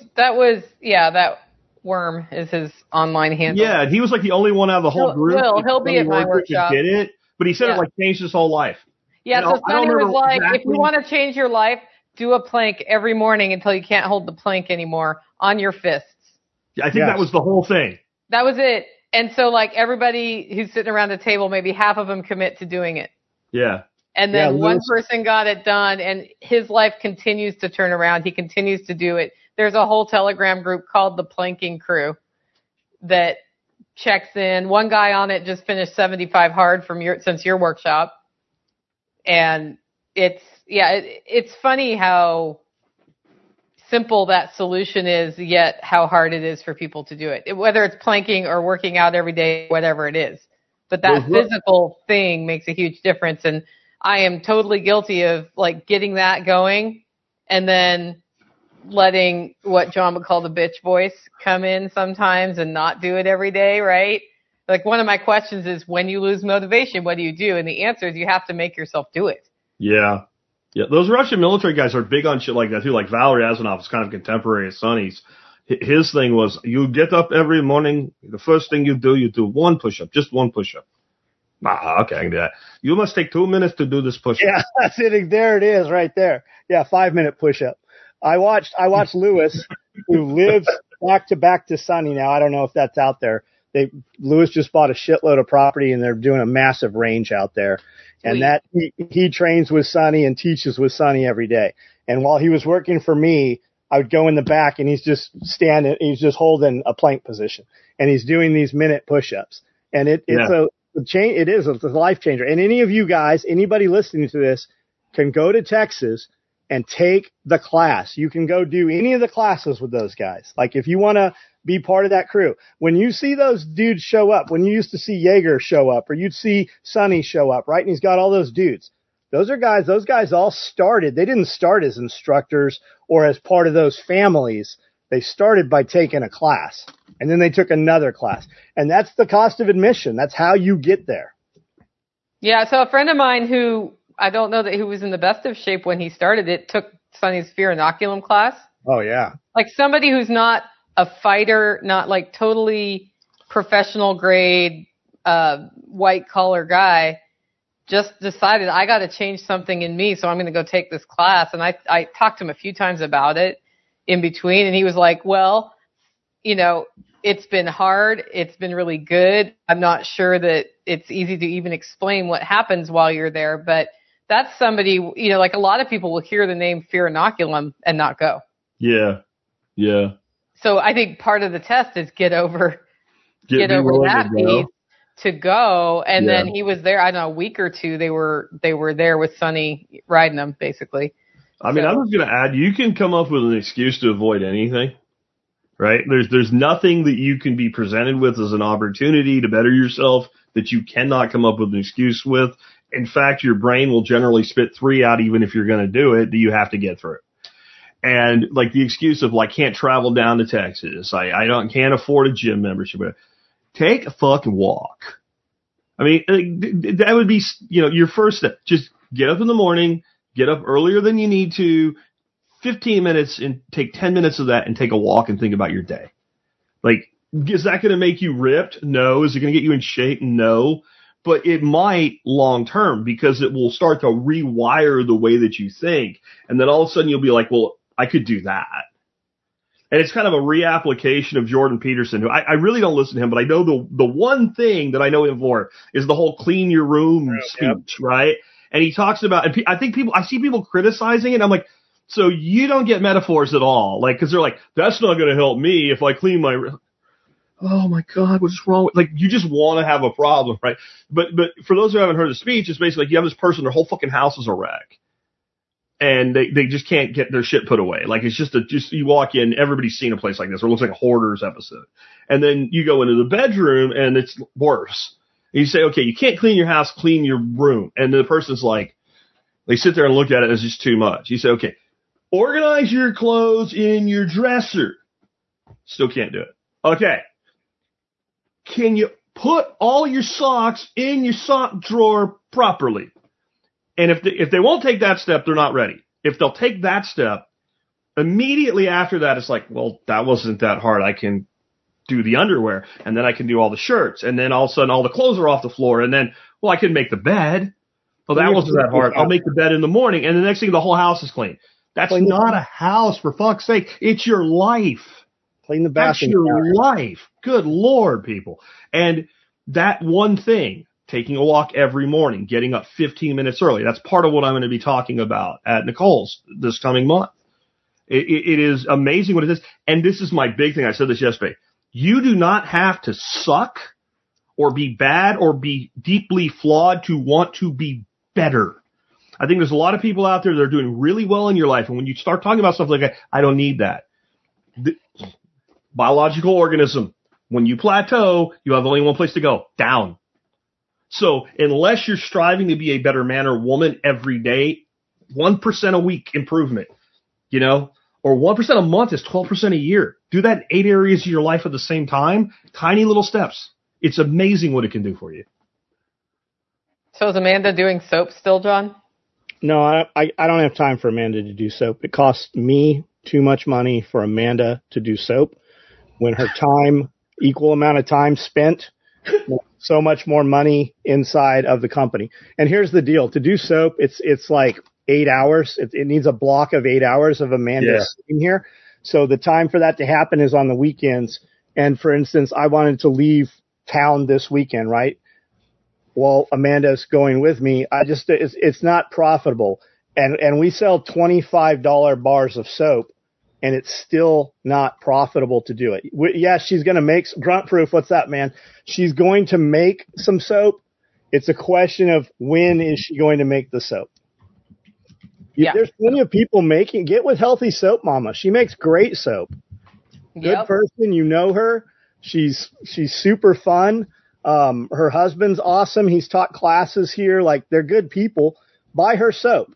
That Worm is his online handle. Yeah, and he was like the only one out of the whole group. He'll be at my workshop. Did it, but he said it like changed his whole life. Yeah, so Sonny was like, if you want to change your life, do a plank every morning until you can't hold the plank anymore on your fists. I think that was the whole thing. That was it. And so like everybody who's sitting around the table, maybe half of them commit to doing it. Yeah. And then one person got it done, and his life continues to turn around. He continues to do it. There's a whole Telegram group called the Planking Crew that checks in. One guy on it just finished 75 hard since your workshop. And it's funny how simple that solution is, yet how hard it is for people to do it. Whether it's planking or working out every day, whatever it is. But that physical thing makes a huge difference. And I am totally guilty of like getting that going and then letting what John would call the bitch voice come in sometimes and not do it every day, right? Like one of my questions is, when you lose motivation, what do you do? And the answer is you have to make yourself do it. Yeah. Yeah. Those Russian military guys are big on shit like that too. Like Valery Azanov is kind of contemporary of Sonny's. His thing was, you get up every morning, the first thing you do one push-up, just one push-up. Okay, I can do that. You must take 2 minutes to do this push-up. Yeah, that's it. There it is, right there. Yeah, 5-minute push-up. I watched Lewis, who lives back to Sunny now. I don't know if that's out there. Lewis just bought a shitload of property and they're doing a massive range out there. And that he trains with Sunny and teaches with Sunny every day. And while he was working for me, I would go in the back and he's just holding a plank position and he's doing these minute push-ups. And it's a life changer. And any of you guys, anybody listening to this can go to Texas and take the class. You can go do any of the classes with those guys. Like if you want to be part of that crew, when you see those dudes show up, when you used to see Jaeger show up or you'd see Sonny show up, right? And he's got all those dudes. Those guys all started. They didn't start as instructors or as part of those families. They started by taking a class and then they took another class. And that's the cost of admission. That's how you get there. Yeah. So a friend of mine who I don't know that he was in the best of shape when he started it took Sonny's fear inoculum class. Oh yeah. Like somebody who's not a fighter, not like totally professional grade, white collar guy, just decided I got to change something in me. So I'm going to go take this class. And I talked to him a few times about it in between. And he was like, well, it's been hard. It's been really good. I'm not sure that it's easy to even explain what happens while you're there, but that's somebody, like a lot of people will hear the name fear inoculum and not go. Yeah. Yeah. So I think part of the test is get over that piece to go. And then he was there, I don't know, a week or two. They were there with Sonny riding them basically. I mean, I was going to add, you can come up with an excuse to avoid anything, right? There's nothing that you can be presented with as an opportunity to better yourself that you cannot come up with an excuse with. In fact, your brain will generally spit 3 out, even if you're going to do it, that you have to get through. And like the excuse of like, can't travel down to Texas. Can't afford a gym membership. Take a fucking walk. I mean, that would be, your first step. Just get up in the morning, get up earlier than you need to, 15 minutes and take 10 minutes of that and take a walk and think about your day. Like, is that going to make you ripped? No. Is it going to get you in shape? No. But it might long term because it will start to rewire the way that you think. And then all of a sudden you'll be like, well, I could do that. And it's kind of a reapplication of Jordan Peterson, who I really don't listen to him, but I know the one thing that I know him for is the whole clean your room speech, right? And he talks about, and I see people criticizing it. And I'm like, so you don't get metaphors at all. Like, cause they're like, that's not going to help me if I clean my room. Oh my God, what's wrong? Like, you just want to have a problem, right? But for those who haven't heard the speech, it's basically like you have this person, their whole fucking house is a wreck. And they just can't get their shit put away. Like, it's just you walk in, everybody's seen a place like this, or it looks like a Hoarders episode. And then you go into the bedroom and it's worse. And you say, okay, you can't clean your house, clean your room. And the person's like, they sit there and look at it, it's just too much. You say, okay, organize your clothes in your dresser. Still can't do it. Okay. Can you put all your socks in your sock drawer properly? And if they won't take that step, they're not ready. If they'll take that step, immediately after that, it's like, well, that wasn't that hard. I can do the underwear, and then I can do all the shirts, and then all of a sudden all the clothes are off the floor, and then, well, I can make the bed. Well, that wasn't that hard. I'll make the bed in the morning, and the next thing, the whole house is clean. That's not a house, for fuck's sake. It's your life. Clean the bathroom. That's your life. Good Lord, people. And that one thing, taking a walk every morning, getting up 15 minutes early, that's part of what I'm going to be talking about at Nicole's this coming month. It is amazing what it is. And this is my big thing. I said this yesterday. You do not have to suck or be bad or be deeply flawed to want to be better. I think there's a lot of people out there that are doing really well in your life. And when you start talking about stuff like that, I don't need that. The biological organism, when you plateau, you have only one place to go, down. So unless you're striving to be a better man or woman every day, 1% a week improvement, or 1% a month is 12% a year. Do that in 8 areas of your life at the same time. Tiny little steps. It's amazing what it can do for you. So is Amanda doing soap still, John? No, I don't have time for Amanda to do soap. It costs me too much money for Amanda to do soap when her time, equal amount of time spent, so much more money inside of the company. And here's the deal. To do soap, it's like 8 hours. It needs a block of 8 hours of Amanda sitting here. So the time for that to happen is on the weekends. And for instance, I wanted to leave town this weekend, right? Well, Amanda's going with me. It's not profitable. And we sell $25 bars of soap, and it's still not profitable to do it. Yeah, she's going to make Grunt Proof. What's that, man? She's going to make some soap. It's a question of when is she going to make the soap? Yeah. There's plenty of people get with Healthy Soap Mama. She makes great soap. Good person. You know her. She's super fun. Her husband's awesome. He's taught classes here. Like, they're good people. Buy her soap.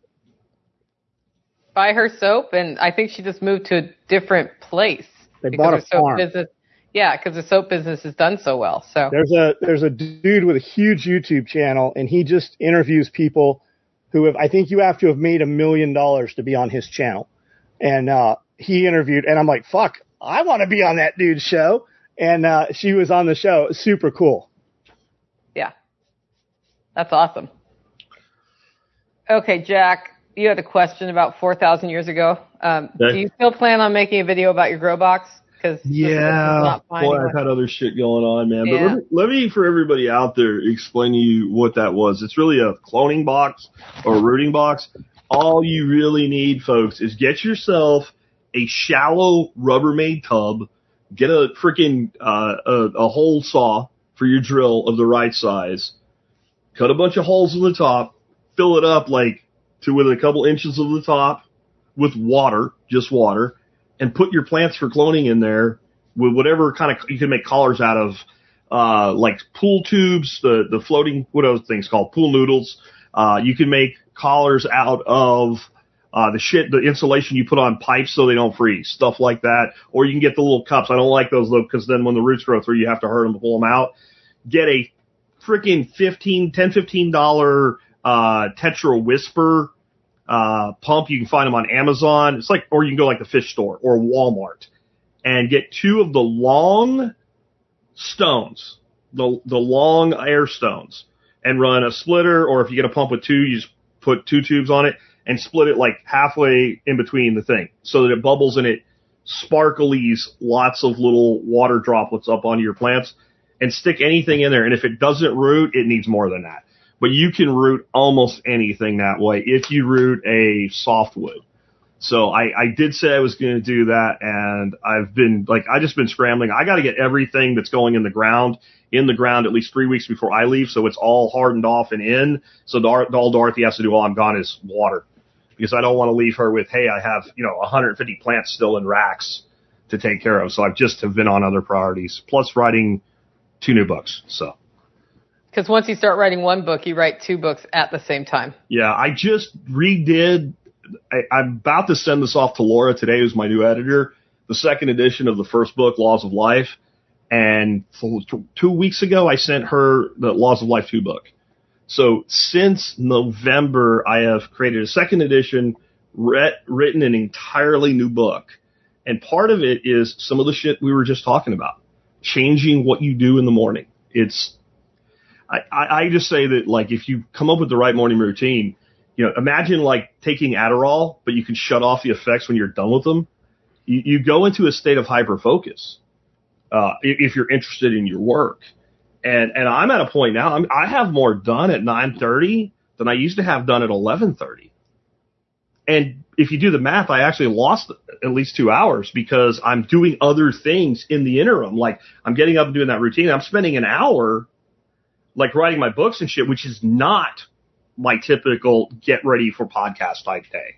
Buy her soap, and I think she just moved to a different place. They bought a farm. Yeah, because the soap business has done so well. So there's a dude with a huge YouTube channel, and he just interviews people who I think you have to have made $1 million to be on his channel. And he interviewed, and I'm like, fuck, I want to be on that dude's show. And she was on the show. It was super cool. Yeah, that's awesome. Okay, Jack. You had a question about 4,000 years ago. Do you still plan on making a video about your grow box? Yeah, boy, I've had other shit going on, man. Yeah. But let me, for everybody out there, explain to you what that was. It's really a cloning box or a rooting box. All you really need, folks, is get yourself a shallow Rubbermaid tub. Get a freaking a hole saw for your drill of the right size. Cut a bunch of holes in the top. Fill it up to within a couple inches of the top with water, just water, and put your plants for cloning in there with whatever kind of, you can make collars out of, like pool tubes, the floating, what are those things called? Pool noodles. You can make collars out of, the insulation you put on pipes so they don't freeze, stuff like that. Or you can get the little cups. I don't like those though, because then when the roots grow through, you have to hurt them to pull them out. Get a freaking $15 Tetra Whisper pump. You can find them on Amazon. It's like, or you can go like the fish store or Walmart and get 2 of the long stones, the long air stones, and run a splitter. Or if you get a pump with 2, you just put 2 tubes on it and split it like halfway in between the thing so that it bubbles and it sparkles lots of little water droplets up onto your plants, and stick anything in there. And if it doesn't root, it needs more than that. But you can root almost anything that way if you root a softwood. So I did say I was going to do that, and I've just been scrambling. I got to get everything that's going in the ground at least 3 weeks before I leave, so it's all hardened off and in. So all Dorothy has to do while I'm gone is water, because I don't want to leave her with, hey, I have 150 plants still in racks to take care of. So I've just have been on other priorities, plus writing 2 new books. So. Because once you start writing one book, you write 2 books at the same time. Yeah, I just redid. I'm about to send this off to Laura today, who's my new editor, the 2nd edition of the first book, Laws of Life. And 2 weeks ago, I sent her the Laws of Life 2 book. So since November, I have created a 2nd edition, written an entirely new book. And part of it is some of the shit we were just talking about, changing what you do in the morning. I just say that, like, if you come up with the right morning routine, imagine like taking Adderall, but you can shut off the effects when you're done with them. You go into a state of hyper focus, if you're interested in your work. And I'm at a point now, I have more done at 9:30 than I used to have done at 11:30. And if you do the math, I actually lost at least 2 hours because I'm doing other things in the interim. Like, I'm getting up and doing that routine. I'm spending an hour like writing my books and shit, which is not my typical get ready for podcast type day.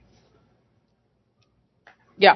Yeah.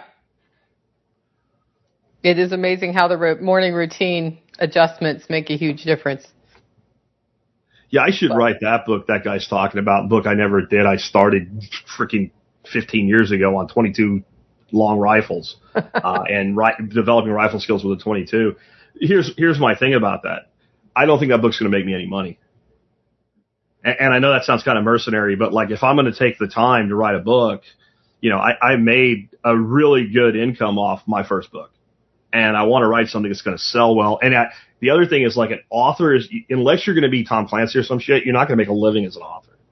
It is amazing how the morning routine adjustments make a huge difference. Yeah, I should write that book that guy's talking about. Book I never did. I started freaking 15 years ago on 22 long rifles and developing rifle skills with a 22. Here's my thing about that. I don't think that book's going to make me any money. And I know that sounds kind of mercenary, but like, if I'm going to take the time to write a book, I made a really good income off my first book, and I want to write something that's going to sell well. And the other thing is, like, an author is, unless you're going to be Tom Clancy or some shit, you're not going to make a living as an author.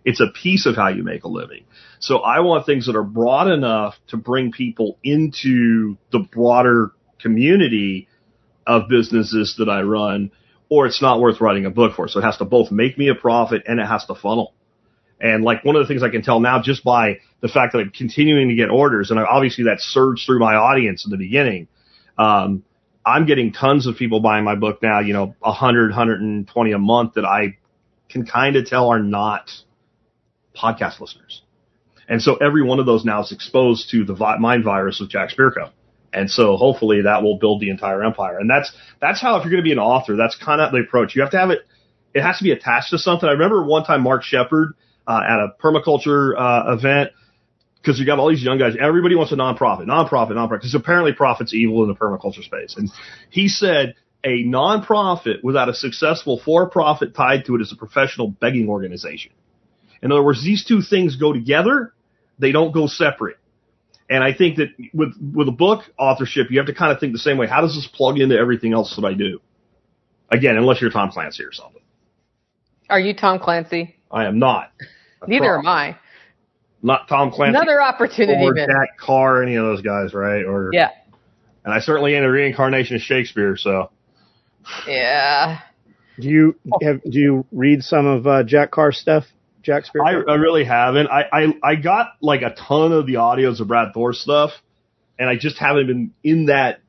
It's a piece of how you make a living. So I want things that are broad enough to bring people into the broader community of businesses that I run, or it's not worth writing a book for. So it has to both make me a profit and it has to funnel. And like one of the things I can tell now just by the fact that I'm continuing to get orders, and obviously that surged through my audience in the beginning, I'm getting tons of people buying my book now, 100, 120 a month that I can kind of tell are not podcast listeners. And so every one of those now is exposed to the mind virus of Jack Spirko. And so hopefully that will build the entire empire. And that's how, if you're going to be an author, that's kind of the approach. You have to have it. It has to be attached to something. I remember one time Mark Shepard at a permaculture event, because you got all these young guys. Everybody wants a nonprofit, because apparently profit's evil in the permaculture space. And he said a nonprofit without a successful for-profit tied to it is a professional begging organization. In other words, these two things go together. They don't go separate. And I think that with a book authorship, you have to kind of think the same way. How does this plug into everything else that I do? Again, unless you're Tom Clancy or something. Are you Tom Clancy? I am not. Neither am I. Not Tom Clancy. Another opportunity. Or Jack Carr, any of those guys, right? Or yeah. And I certainly ain't a reincarnation of Shakespeare, so. Yeah. Do you read some of Jack Carr's stuff? Jack Spirko? I really haven't. I got like a ton of the audios of Brad Thor stuff, and I just haven't been in that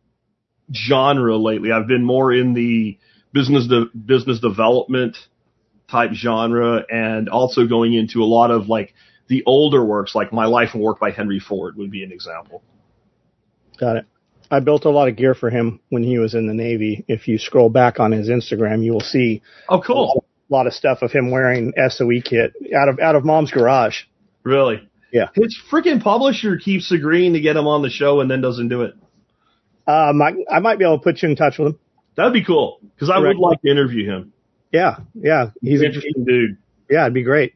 genre lately. I've been more in the business development type genre, and also going into a lot of like the older works, like My Life and Work by Henry Ford would be an example. Got it. I built a lot of gear for him when he was in the Navy. If you scroll back on his Instagram, you will see. Oh, cool. A lot of stuff of him wearing SOE kit out of Mom's garage. Really? Yeah. His freaking publisher keeps agreeing to get him on the show and then doesn't do it. I might be able to put you in touch with him. That'd be cool, because I would like to interview him. Yeah. He's an interesting dude. Yeah, it'd be great.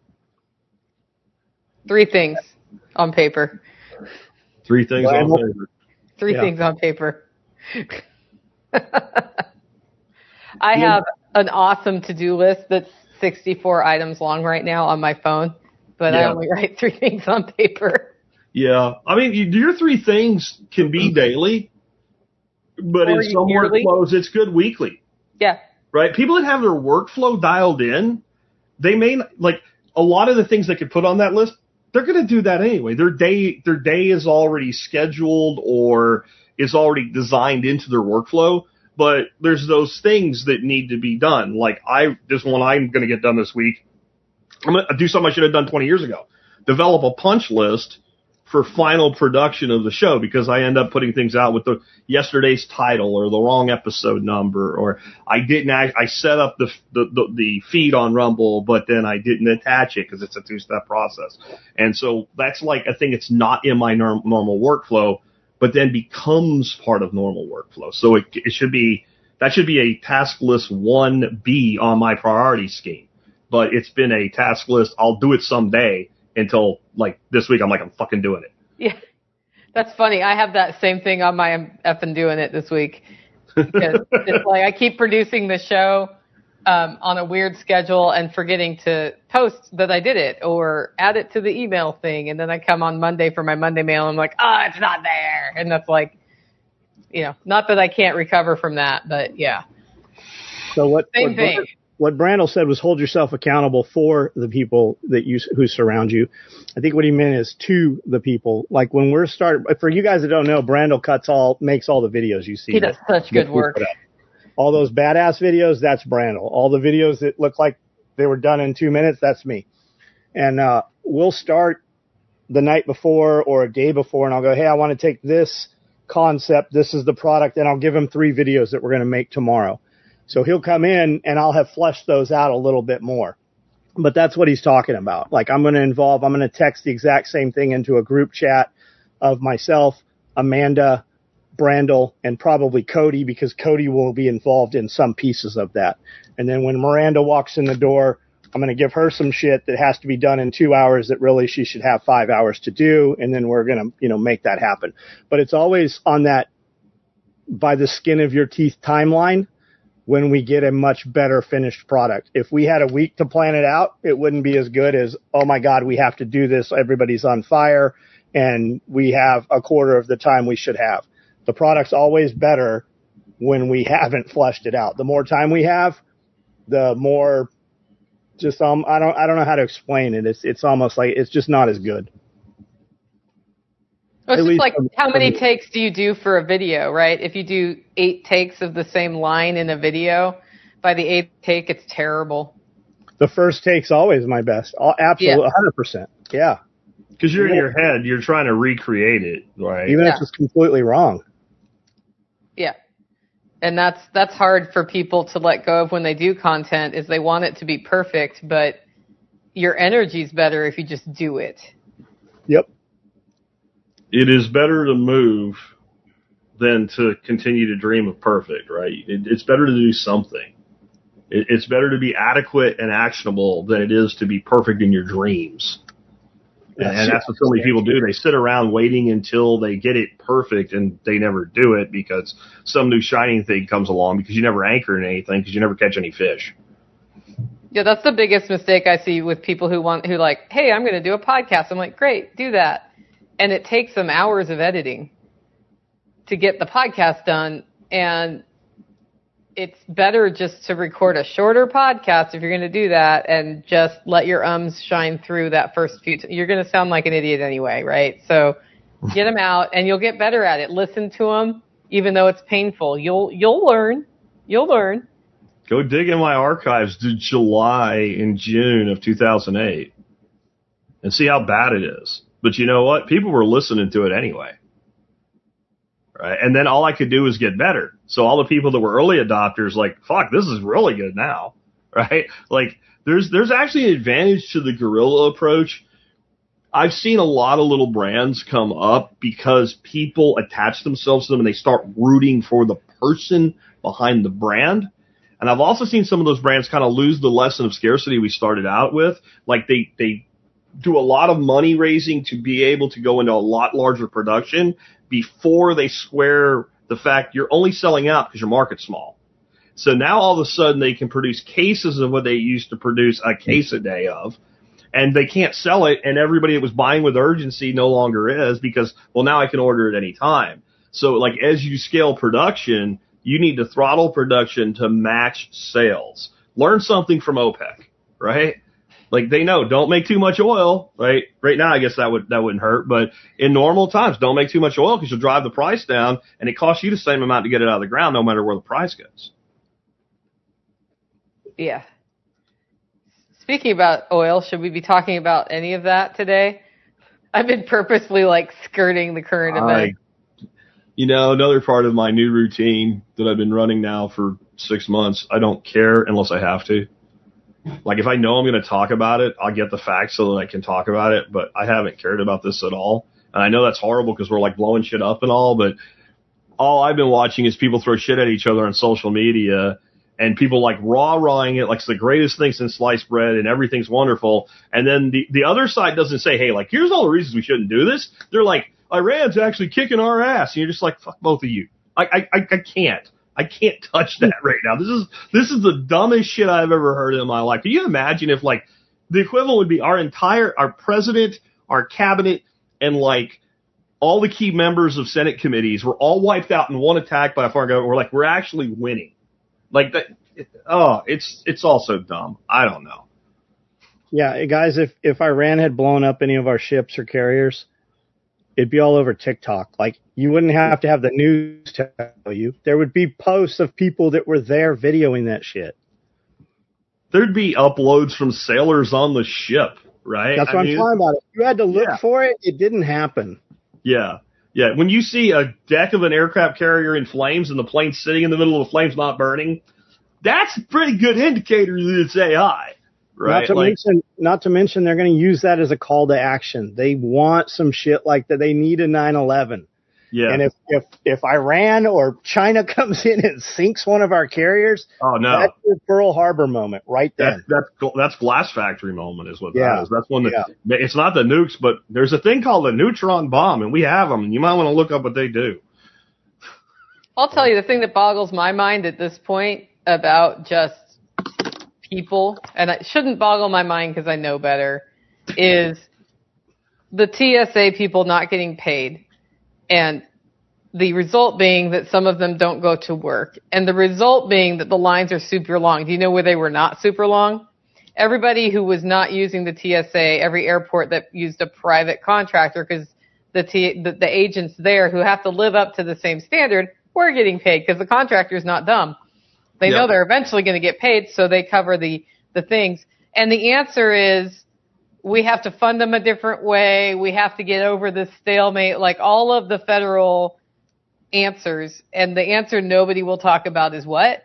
3 things on paper. 3 things on paper. 3 things on paper. I have an awesome to-do list that's 64 items long right now on my phone, but I only write 3 things on paper. Yeah. I mean, your 3 things can be daily, but in some workflows, it's good weekly. Yeah. Right? People that have their workflow dialed in, they may, like, a lot of the things they could put on that list, they're going to do that anyway. Their day is already scheduled or is already designed into their workflow. But there's those things that need to be done. Like this one I'm going to get done this week. I'm going to do something I should have done 20 years ago. Develop a punch list for final production of the show, because I end up putting things out with yesterday's title or the wrong episode number, or I set up the feed on Rumble, but then I didn't attach it because it's a 2-step process. And so that's like a thing that's not in my normal workflow, but then becomes part of normal workflow. So that should be a task list 1B on my priority scheme. But it's been a task list, I'll do it someday, until like this week I'm fucking doing it. Yeah. That's funny. I have that same thing on my effing doing it this week. Because it's like I keep producing the show on a weird schedule and forgetting to post that I did it or add it to the email thing. And then I come on Monday for my Monday mail and I'm like, it's not there. And that's like, not that I can't recover from that, but yeah. So same thing. What Brandel said was hold yourself accountable for the people who surround you. I think what he meant is to the people. Like when we're for you guys that don't know, Brandel makes all the videos you see. He does such good work. All those badass videos, that's Brandel. All the videos that look like they were done in 2 minutes, that's me. And we'll start the night before or a day before, and I'll go, hey, I want to take this concept. This is the product, and I'll give him 3 videos that we're going to make tomorrow. So he'll come in and I'll have fleshed those out a little bit more. But that's what he's talking about. Like I'm going to text the exact same thing into a group chat of myself, Amanda, Brandel, and probably Cody, because Cody will be involved in some pieces of that. And then when Miranda walks in the door, I'm going to give her some shit that has to be done in 2 hours that really she should have 5 hours to do. And then we're going to, make that happen. But it's always on that by the skin of your teeth timeline, when we get a much better finished product. If we had a week to plan it out, it wouldn't be as good as, oh my God, we have to do this. Everybody's on fire and we have a quarter of the time we should have. The product's always better when we haven't fleshed it out. The more time we have, the more just, I don't know how to explain it. It's almost like it's just not as good. Well, it's just like how many takes do you do for a video, right? If you do 8 takes of the same line in a video, by the 8th take, it's terrible. The first take's always my best. Absolutely, 100%. Yeah. Because you're in your head, you're trying to recreate it, right? Even if it's completely wrong. Yeah. And that's hard for people to let go of when they do content, is they want it to be perfect, but your energy's better if you just do it. Yep. It is better to move than to continue to dream of perfect, right? It's better to do something. It's better to be adequate and actionable than it is to be perfect in your dreams. And that's what so many people do. They sit around waiting until they get it perfect, and they never do it because some new shining thing comes along, because you never anchor in anything, because you never catch any fish. Yeah, that's the biggest mistake I see with people who like, hey, I'm going to do a podcast. I'm like, great, do that. And it takes them hours of editing to get the podcast done. And it's better just to record a shorter podcast if you're going to do that, and just let your ums shine through that first few. You're going to sound like an idiot anyway, right? So get them out and you'll get better at it. Listen to them, even though it's painful. You'll learn. You'll learn. Go dig in my archives to July and June of 2008 and see how bad it is. But you know what? People were listening to it anyway. Right? And then all I could do was get better. So all the people that were early adopters, like, fuck, this is really good now. Right? Like, there's actually an advantage to the guerrilla approach. I've seen a lot of little brands come up because people attach themselves to them and they start rooting for the person behind the brand. And I've also seen some of those brands kind of lose the lesson of scarcity we started out with. Like, they do a lot of money raising to be able to go into a lot larger production before they square the fact you're only selling out because your market's small. So now all of a sudden they can produce cases of what they used to produce a case a day of, and they can't sell it, and everybody that was buying with urgency no longer is, because, well, now I can order it any time. So, like, as you scale production, you need to throttle production to match sales. Learn something from OPEC, right? Like, they know, don't make too much oil, right? Right now, I guess that wouldn't hurt, but in normal times, don't make too much oil because you'll drive the price down, and it costs you the same amount to get it out of the ground, no matter where the price goes. Yeah. Speaking about oil, should we be talking about any of that today? I've been purposely, like, skirting the current event. You know, another part of my new routine that I've been running now for 6 months, I don't care unless I have to. Like, if I know I'm going to talk about it, I'll get the facts so that I can talk about it, but I haven't cared about this at all. And I know that's horrible because we're, like, blowing shit up and all, but all I've been watching is people throw shit at each other on social media, and people, like, rah-rahing it like it's the greatest thing since sliced bread and everything's wonderful. And then the other side doesn't say, hey, like, here's all the reasons we shouldn't do this. They're like, Iran's actually kicking our ass. And you're just like, fuck both of you. I can't. I can't touch that right now. This is the dumbest shit I've ever heard in my life. Can you imagine if, like, the equivalent would be our president, our cabinet, and, like, all the key members of Senate committees were all wiped out in one attack by a foreign government. We're like, we're actually winning. Like that. Oh, it's all so dumb. I don't know. Yeah, guys, if Iran had blown up any of our ships or carriers, it'd be all over TikTok. Like, you wouldn't have to have the news tell you. There would be posts of people that were there videoing that shit. There'd be uploads from sailors on the ship, right? That's what I'm talking about. If you had to look for it, it didn't happen. Yeah. Yeah. When you see a deck of an aircraft carrier in flames and the plane sitting in the middle of the flames not burning, that's a pretty good indicator that it's AI. Right. Not to mention they're going to use that as a call to action. They want some shit like that. They need a 9/11. Yeah. And if Iran or China comes in and sinks one of our carriers, oh no, that's the Pearl Harbor moment right then. That's Glass Factory moment is what that is. That's one that it's not the nukes, but there's a thing called a neutron bomb, and we have them. And you might want to look up what they do. I'll tell you the thing that boggles my mind at this point. about just people, and it shouldn't boggle my mind because I know better, is the TSA people not getting paid. And the result being that some of them don't go to work. And the result being that the lines are super long. Do you know where they were not super long? Everybody who was not using the TSA, every airport that used a private contractor, because the agents there who have to live up to the same standard were getting paid because the contractor's not dumb. They know they're eventually going to get paid, so they cover the things. And the answer is we have to fund them a different way. We have to get over this stalemate, like all of the federal answers. And the answer nobody will talk about is what?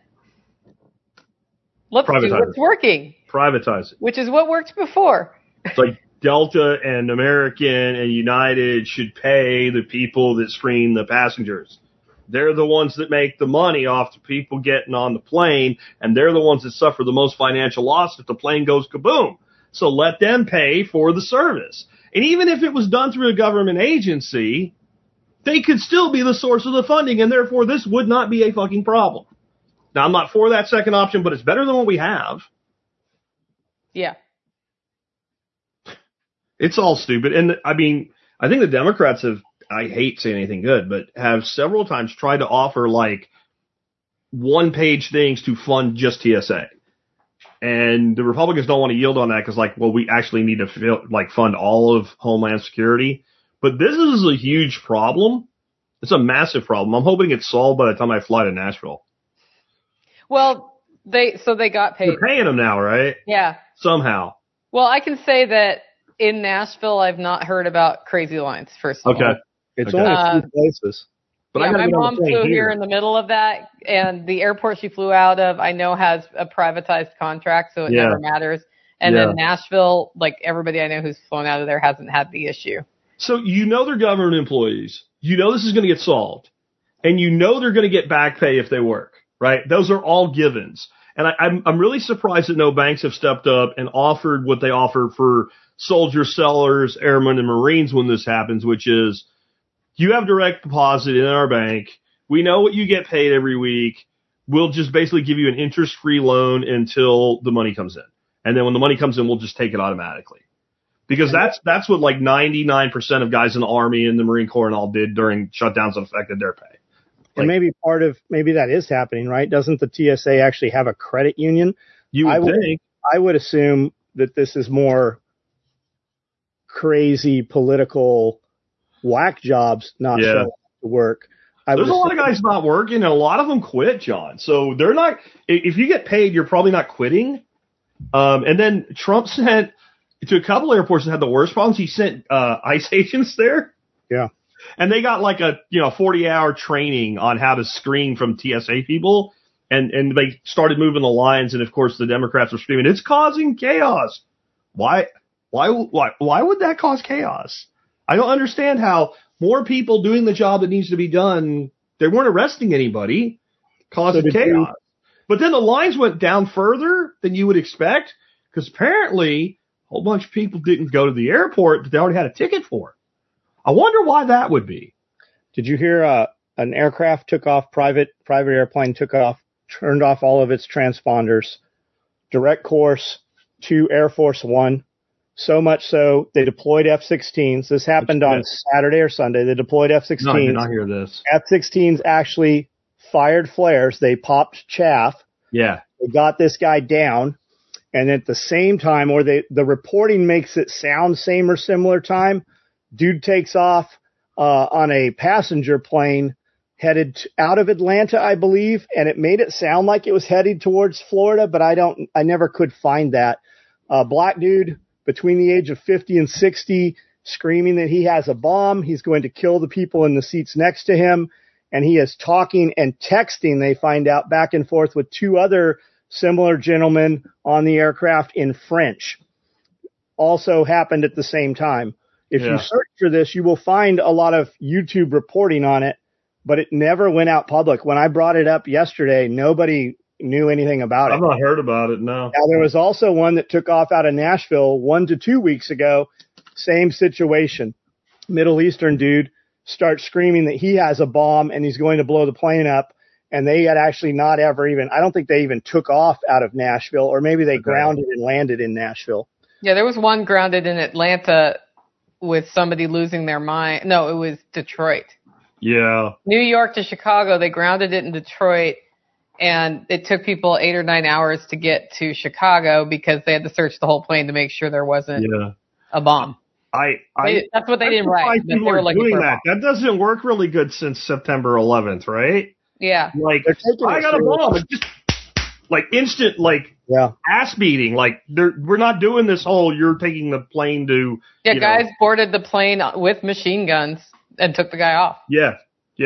Let's do what's working. Privatize it. Which is what worked before. It's like Delta and American and United should pay the people that screen the passengers. They're the ones that make the money off the people getting on the plane, and they're the ones that suffer the most financial loss if the plane goes kaboom. So let them pay for the service. And even if it was done through a government agency, they could still be the source of the funding, and therefore this would not be a fucking problem. Now, I'm not for that second option, but it's better than what we have. Yeah. It's all stupid. And, I mean, I think the Democrats have, I hate saying anything good, but have several times tried to offer, like, one-page things to fund just TSA. And the Republicans don't want to yield on that because, like, well, we actually need to, fund all of Homeland Security. But this is a huge problem. It's a massive problem. I'm hoping it's solved by the time I fly to Nashville. Well, they got paid. They're paying them now, right? Yeah. Somehow. Well, I can say that in Nashville, I've not heard about crazy lines, first of all. It's only a few places. But yeah, my mom flew here in the middle of that, and the airport she flew out of, I know, has a privatized contract, so it never matters. And then Nashville, like everybody I know who's flown out of there hasn't had the issue. So you know they're government employees. You know this is going to get solved. And you know they're going to get back pay if they work, right? Those are all givens. And I'm really surprised that no banks have stepped up and offered what they offer for soldiers, sellers, airmen, and Marines when this happens, which is you have direct deposit in our bank. We know what you get paid every week. We'll just basically give you an interest-free loan until the money comes in. And then when the money comes in, we'll just take it automatically. Because that's what like 99% of guys in the Army and the Marine Corps and all did during shutdowns that affected their pay. And maybe that is happening, right? Doesn't the TSA actually have a credit union? You would think. I would assume that this is more crazy political whack jobs not showing up to work. There's a lot of guys not working, and a lot of them quit, John. So they're not. If you get paid, you're probably not quitting. And then Trump sent to a couple airports that had the worst problems. He sent ICE agents there. Yeah. And they got like a 40-hour training on how to screen from TSA people, and they started moving the lines. And of course, the Democrats were screaming, "It's causing chaos." Why would that cause chaos? I don't understand how more people doing the job that needs to be done. They weren't arresting anybody, causing chaos. But then the lines went down further than you would expect because apparently a whole bunch of people didn't go to the airport that they already had a ticket for. I wonder why that would be. Did you hear an aircraft took off, private airplane took off, turned off all of its transponders, direct course to Air Force One, so much so they deployed F-16s. This happened on Saturday or Sunday. They deployed F-16s. No, I did not hear this. F-16s actually fired flares. They popped chaff. Yeah. They got this guy down. And at the same time, or the reporting makes it sound same or similar time, dude takes off on a passenger plane headed out of Atlanta, I believe, and it made it sound like it was headed towards Florida, but I never could find that. Black dude between the age of 50 and 60 screaming that he has a bomb. He's going to kill the people in the seats next to him. And he is talking and texting, they find out, back and forth with two other similar gentlemen on the aircraft in French. Also happened at the same time. If you search for this, you will find a lot of YouTube reporting on it, but it never went out public. When I brought it up yesterday, nobody knew anything about it. I've not heard about it, no. Now, there was also one that took off out of Nashville 1 to 2 weeks ago. Same situation. Middle Eastern dude starts screaming that he has a bomb and he's going to blow the plane up. and they had actually not ever even, I don't think they even took off out of Nashville, or maybe they grounded and landed in Nashville. Yeah, there was one grounded in Atlanta with somebody losing their mind. No, it was Detroit. Yeah. New York to Chicago, they grounded it in Detroit, and it took people 8 or 9 hours to get to Chicago because they had to search the whole plane to make sure there wasn't a bomb. That's what they didn't write. But they were looking for that. That doesn't work really good since September 11th, right? Yeah. Like, I got a bomb. It's just like instant, ass beating. Like, we're not doing this whole, you're taking the plane to. Yeah, guys boarded the plane with machine guns and took the guy off. Yeah.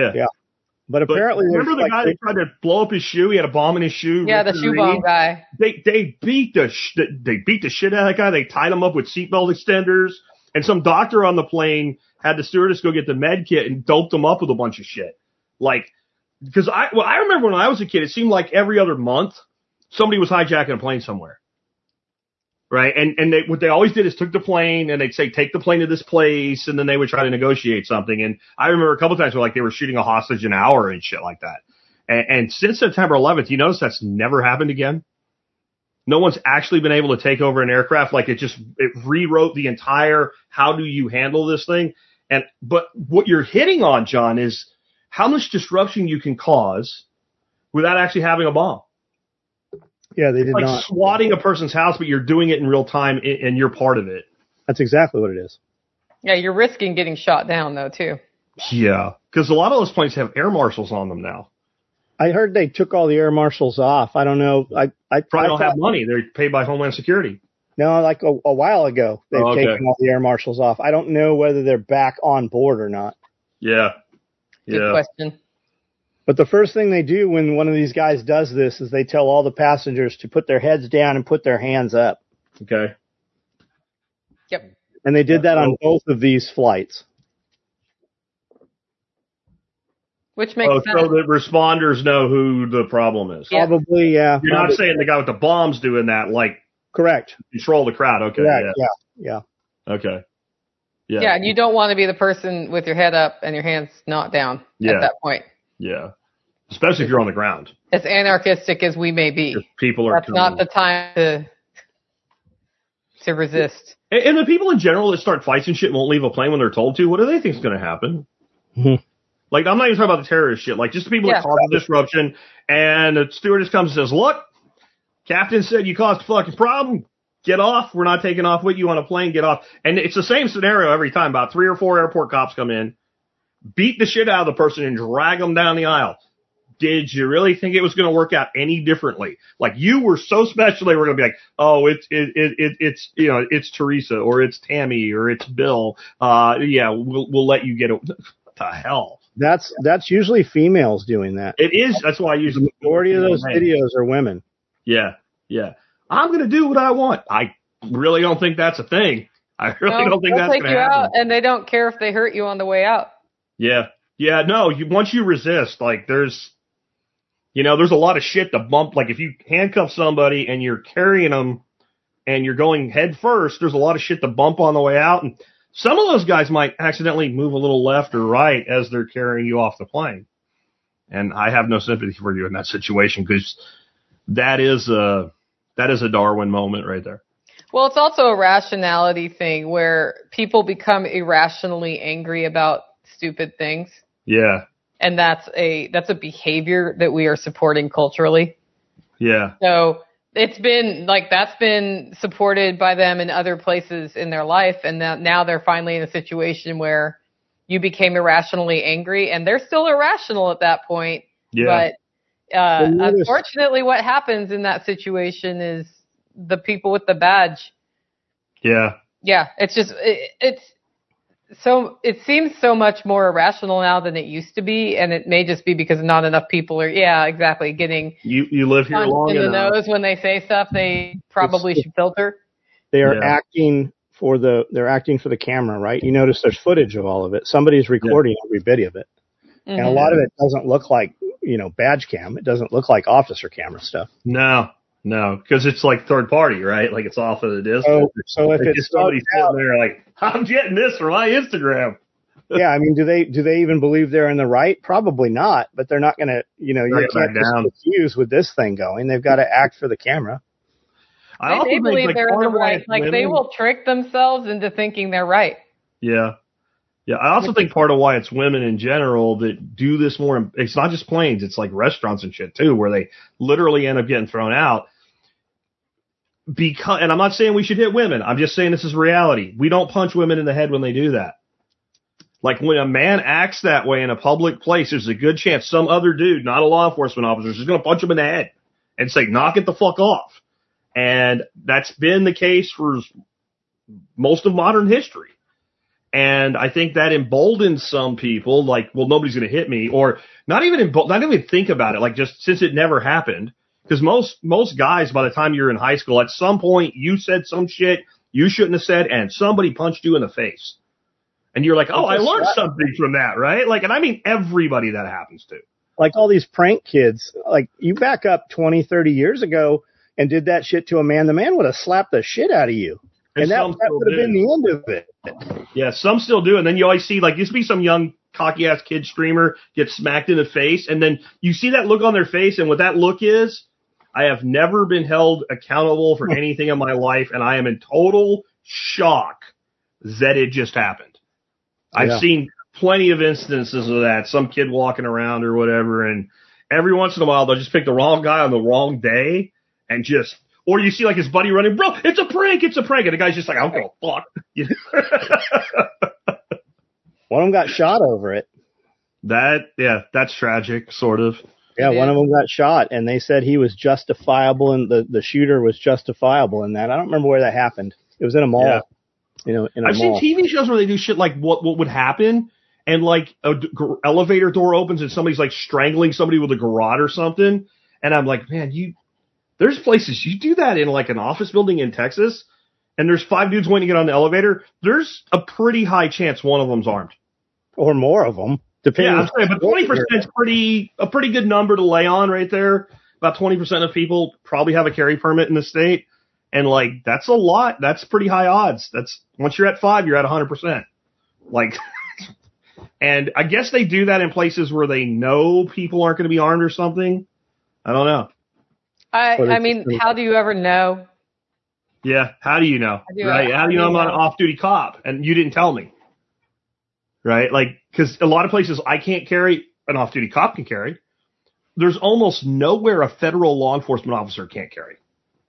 But apparently, remember the guy that tried to blow up his shoe? He had a bomb in his shoe. Yeah, the shoe bomb guy. They beat the shit out of that guy. They tied him up with seatbelt extenders, and some doctor on the plane had the stewardess go get the med kit and doped him up with a bunch of shit. Like, because I remember when I was a kid, it seemed like every other month somebody was hijacking a plane somewhere. Right. And what they always did is took the plane and they'd say, take the plane to this place. And then they would try to negotiate something. And I remember a couple of times where they were shooting a hostage an hour and shit like that. And since September 11th, you notice that's never happened again. No one's actually been able to take over an aircraft. Like it rewrote the entire, how do you handle this thing? But what you're hitting on, John, is how much disruption you can cause without actually having a bomb. Yeah, they did like not. Swatting a person's house, but you're doing it in real time and you're part of it. That's exactly what it is. Yeah, you're risking getting shot down, though, too. Yeah, because a lot of those planes have air marshals on them now. I heard they took all the air marshals off. I don't know. I probably don't have money. They're paid by Homeland Security. No, like a while ago, they've taken all the air marshals off. I don't know whether they're back on board or not. Yeah. Good question. But the first thing they do when one of these guys does this is they tell all the passengers to put their heads down and put their hands up. Okay. Yep. And they did that on both of these flights. Which makes sense. So the responders know who the problem is. Yeah. Probably, yeah. You're not saying the guy with the bomb's doing that, like. Correct. Control the crowd. Okay. Correct. Yeah. Okay. Yeah. Yeah, and you don't want to be the person with your head up and your hands not down at that point. Yeah. Especially if you're on the ground. As anarchistic as we may be. People are That's not the time to resist. And the people in general that start fights and shit and won't leave a plane when they're told to, what do they think is going to happen? Mm-hmm. Like, I'm not even talking about the terrorist shit. Like, just the people that cause the disruption, and the stewardess comes and says, look, captain said you caused a fucking problem. Get off. We're not taking off with you on a plane. Get off. And it's the same scenario every time. About 3 or 4 airport cops come in, beat the shit out of the person, and drag them down the aisle. Did you really think it was going to work out any differently? Like, you were so special, they were going to be like, oh, it's you know, it's Teresa, or it's Tammy, or it's Bill. Yeah, we'll let you get it. What the hell? That's usually females doing that. It is. That's why I use the majority of those videos are women. Yeah. I'm going to do what I want. I really don't think that's a thing. I really don't think that's going to happen. They'll take you out, and they don't care if they hurt you on the way out. Yeah. No, once you resist, like, there's a lot of shit to bump. Like, if you handcuff somebody and you're carrying them and you're going head first, there's a lot of shit to bump on the way out. And some of those guys might accidentally move a little left or right as they're carrying you off the plane. And I have no sympathy for you in that situation, because that is a Darwin moment right there. Well, it's also a rationality thing where people become irrationally angry about stupid things. Yeah. And that's a behavior that we are supporting culturally. Yeah. So it's been that's been supported by them in other places in their life. And now they're finally in a situation where you became irrationally angry, and they're still irrational at that point. Yeah. But, unfortunately what happens in that situation is the people with the badge. Yeah. Yeah. It's just, so it seems so much more irrational now than it used to be, and it may just be because not enough people are, getting you live here long in the enough. nose when they say stuff they probably should filter. They are acting for the camera, right? You notice there's footage of all of it. Somebody's recording every bit of it, and a lot of it doesn't look like badge cam. It doesn't look like officer camera stuff. No, because it's like third party, right? Like, it's off of the disc. So if it's somebody sitting there like, I'm getting this for my Instagram. Yeah, I mean, do they even believe they're in the right? Probably not, but they're not going to, you can't just refuse with this thing going. They've got to act for the camera. They believe they're in the right. Like, they will trick themselves into thinking they're right. Yeah. Yeah, I also think part of why it's women in general that do this more. It's not just planes; it's like restaurants and shit too, where they literally end up getting thrown out. And I'm not saying we should hit women. I'm just saying this is reality. We don't punch women in the head when they do that. Like when a man acts that way in a public place, there's a good chance some other dude, not a law enforcement officer, is going to punch him in the head and say, "Knock it the fuck off." And that's been the case for most of modern history. And I think that emboldens some people, like, well, nobody's going to hit me, or not even think about it, like, just since it never happened. Because most guys, by the time you're in high school, at some point you said some shit you shouldn't have said, and somebody punched you in the face, and you're like, oh, I learned something from that, right? Like, and I mean everybody that happens to. Like all these prank kids, like you back up 20, 30 years ago and did that shit to a man, the man would have slapped the shit out of you. And that would have been the end of it. Yeah, some still do. And then you always see, like, used to be some young cocky-ass kid streamer get smacked in the face. And then you see that look on their face. And what that look is, I have never been held accountable for anything in my life. And I am in total shock that it just happened. I've seen plenty of instances of that. Some kid walking around or whatever. And every once in a while, they'll just pick the wrong guy on the wrong day and just... Or you see like his buddy running, bro, it's a prank. And the guy's just like, I don't give a fuck. One of them got shot over it. That's tragic, sort of. Yeah, one of them got shot, and they said he was justifiable, and the shooter was justifiable in that. I don't remember where that happened. It was in a mall. Yeah. I've seen TV shows where they do shit like what would happen, and like a elevator door opens and somebody's like strangling somebody with a garrote or something, and I'm like, man, there's places you do that in like an office building in Texas, and there's 5 dudes waiting to get on the elevator. There's a pretty high chance one of them's armed. Or more of them, depending. Yeah, I'm saying, but 20% is a pretty good number to lay on right there. About 20% of people probably have a carry permit in the state. And like, that's a lot. That's pretty high odds. That's once you're at 5, you're at 100%. Like, and I guess they do that in places where they know people aren't going to be armed or something. I don't know. I mean, how do you ever know? Yeah, how do you know? Right? How do you know I'm not an off-duty cop and you didn't tell me? Right? Like, because a lot of places I can't carry, an off-duty cop can carry. There's almost nowhere a federal law enforcement officer can't carry.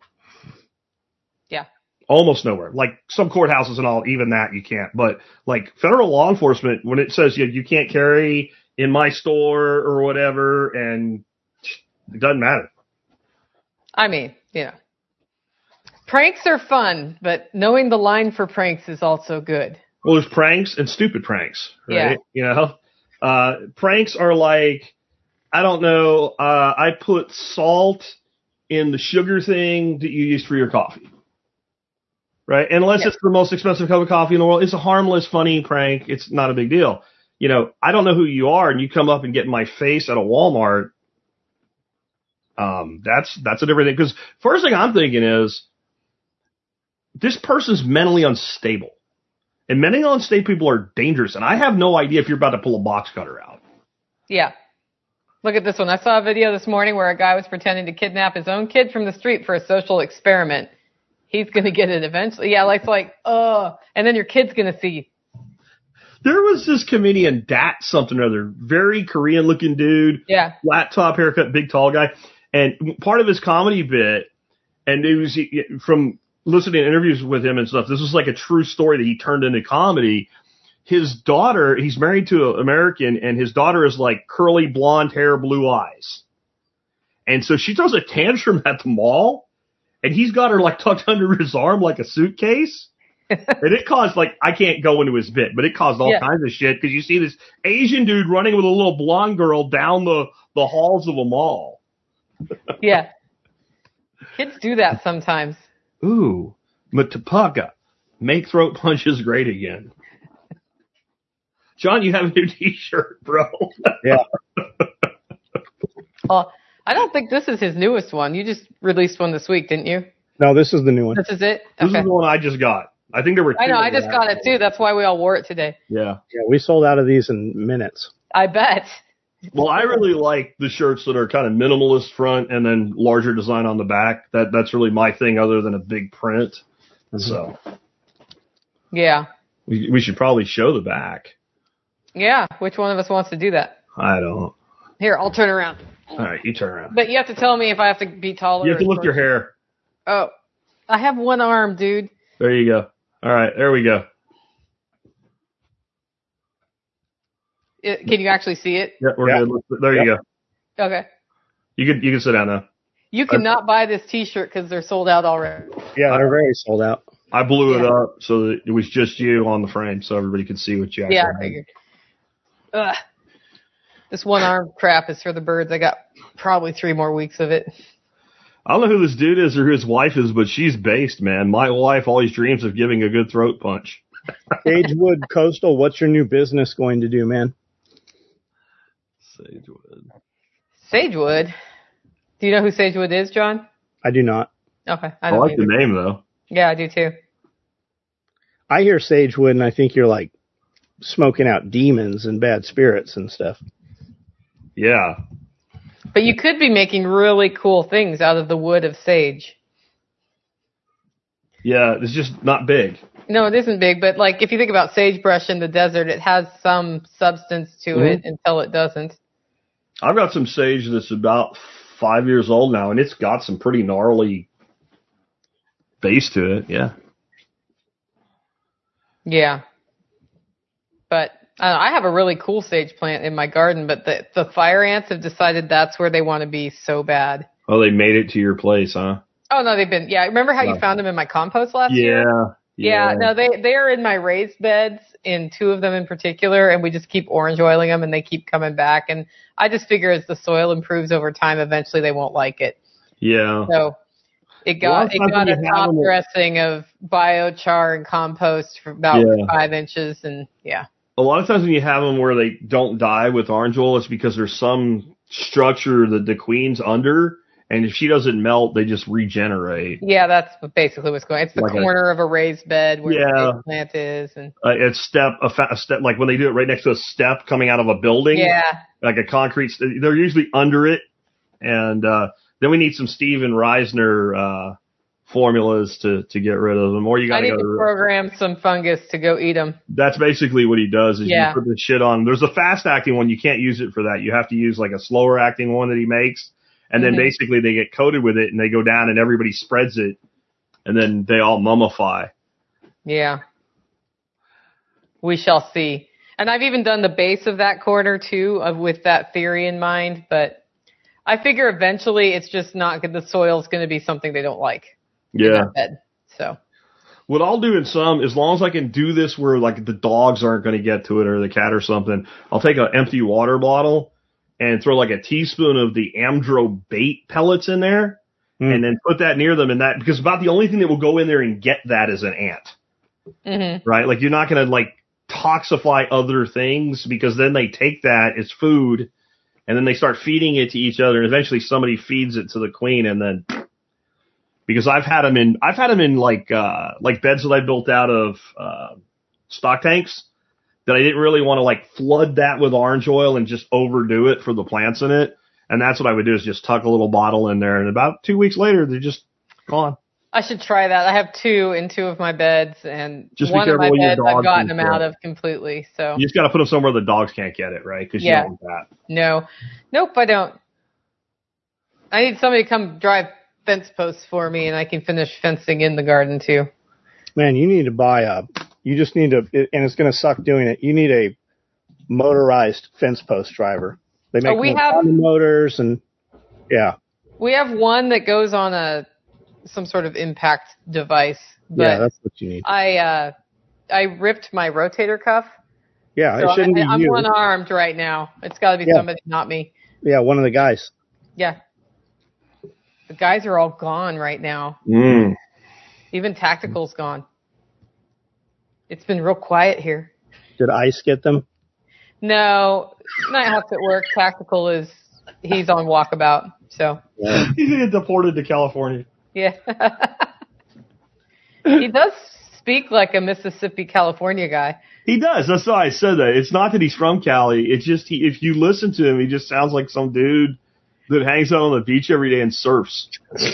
Yeah. Almost nowhere. Like some courthouses and all, even that you can't. But like federal law enforcement, when it says you can't carry in my store or whatever, and it doesn't matter. I mean, pranks are fun, but knowing the line for pranks is also good. Well, there's pranks and stupid pranks, right? Yeah. Pranks are like, I don't know, I put salt in the sugar thing that you use for your coffee. Right? And unless it's the most expensive cup of coffee in the world, it's a harmless, funny prank. It's not a big deal. I don't know who you are, and you come up and get in my face at a Walmart. That's a different thing. Because first thing I'm thinking is, this person's mentally unstable. And mentally unstable people are dangerous. And I have no idea if you're about to pull a box cutter out. Yeah. Look at this one. I saw a video this morning where a guy was pretending to kidnap his own kid from the street for a social experiment. He's going to get it eventually. Yeah, and then your kid's going to see. There was this comedian, Dat something or other, very Korean looking dude. Yeah. Flat top haircut, big tall guy. And part of his comedy bit, and it was from listening to interviews with him and stuff, this was like a true story that he turned into comedy. His daughter, he's married to an American, and his daughter is like curly blonde hair, blue eyes. And so she throws a tantrum at the mall, and he's got her like tucked under his arm like a suitcase. And it caused, like, I can't go into his bit, but it caused all kinds of shit, because you see this Asian dude running with a little blonde girl down the halls of a mall. Yeah. Kids do that sometimes. Ooh, Matapaka. Make throat punches great again. John, you have a new t-shirt, bro. Yeah. I don't think this is his newest one. You just released one this week, didn't you? No, this is the new one. This is it? This is the one I just got. I think there were two. I know, I just got it too. That's why we all wore it today. Yeah. Yeah, we sold out of these in minutes. I bet. Well, I really like the shirts that are kind of minimalist front and then larger design on the back. That's really my thing other than a big print. Mm-hmm. So. Yeah. We should probably show the back. Yeah. Which one of us wants to do that? I don't. Here, I'll turn around. All right, you turn around. But you have to tell me if I have to be taller. You have to lift your hair. Oh. I have one arm, dude. There you go. All right, there we go. Can you actually see it? Yeah, we're good. There you go. Okay. You can sit down now. You cannot buy this T-shirt because they're sold out already. Yeah, they're very sold out. I blew it up so that it was just you on the frame, so everybody could see what you actually had. I figured. Ugh. This one arm crap is for the birds. I got probably 3 more weeks of it. I don't know who this dude is or who his wife is, but she's based, man. My wife always dreams of giving a good throat punch. Sagewood Coastal, what's your new business going to do, man? Sagewood? Do you know who Sagewood is, John? I do not. Okay. I like the name, though. Yeah, I do, too. I hear Sagewood, and I think you're, like, smoking out demons and bad spirits and stuff. Yeah. But you could be making really cool things out of the wood of sage. Yeah, it's just not big. No, it isn't big, but like if you think about sagebrush in the desert, it has some substance to it until it doesn't. I've got some sage that's about 5 years old now, and it's got some pretty gnarly base to it, yeah. Yeah. But I have a really cool sage plant in my garden, but the fire ants have decided that's where they want to be so bad. Oh, they made it to your place, huh? Oh, no, they've been, remember how you found them in my compost last year? Yeah, no, they are in my raised beds, in 2 of them in particular, and we just keep orange oiling them, and they keep coming back. And I just figure as the soil improves over time, eventually they won't like it. Yeah. So it got a top dressing of biochar and compost for about 5 inches, and A lot of times when you have them where they don't die with orange oil, it's because there's some structure that the queen's under. And if she doesn't melt, they just regenerate. Yeah, that's basically what's going on. It's the corner of a raised bed where the plant is. And it's a step, like when they do it right next to a step coming out of a building. Yeah. Like a concrete, they're usually under it. And then we need some Steven Reisner formulas to get rid of them. Or you got to program some fungus to go eat them. That's basically what he does is you put the shit on. There's a fast-acting one. You can't use it for that. You have to use like a slower-acting one that he makes. And then basically they get coated with it and they go down and everybody spreads it and then they all mummify. Yeah. We shall see. And I've even done the base of that corner too, with that theory in mind, but I figure eventually it's just not good. The soil's going to be something they don't like. Yeah. In that bed. So. What I'll do in some, as long as I can do this where like the dogs aren't going to get to it or the cat or something, I'll take an empty water bottle and throw like a teaspoon of the Amdro bait pellets in there and then put that near them because about the only thing that will go in there and get that is an ant. Mm-hmm. Right? Like you're not going to like toxify other things because then they take that as food and then they start feeding it to each other and eventually somebody feeds it to the queen and then because I've had them in like beds that I built out of stock tanks. That I didn't really want to like flood that with orange oil and just overdo it for the plants in it. And that's what I would do is just tuck a little bottle in there. And about 2 weeks later, they're just gone. I should try that. I have 2 in 2 of my beds and just one of my beds I've gotten them out of completely. So you just got to put them somewhere the dogs can't get it, right? Because you don't want that. No. Nope, I don't. I need somebody to come drive fence posts for me and I can finish fencing in the garden too. Man, you need to buy you just need to, and it's going to suck doing it. You need a motorized fence post driver. They make motors and We have one that goes on some sort of impact device. But that's what you need. I ripped my rotator cuff. Yeah, so it shouldn't be I'm you. one-armed right now. It's got to be somebody, not me. Yeah, one of the guys. Yeah. The guys are all gone right now. Even Tactical's gone. It's been real quiet here. Did ICE get them? No. Nighthawk's at work. Tactical he's on walkabout. So he's getting deported to California. Yeah. He does speak like a Mississippi, California guy. He does. That's why I said that. It's not that he's from Cali. It's just if you listen to him, he just sounds like some dude that hangs out on the beach every day and surfs.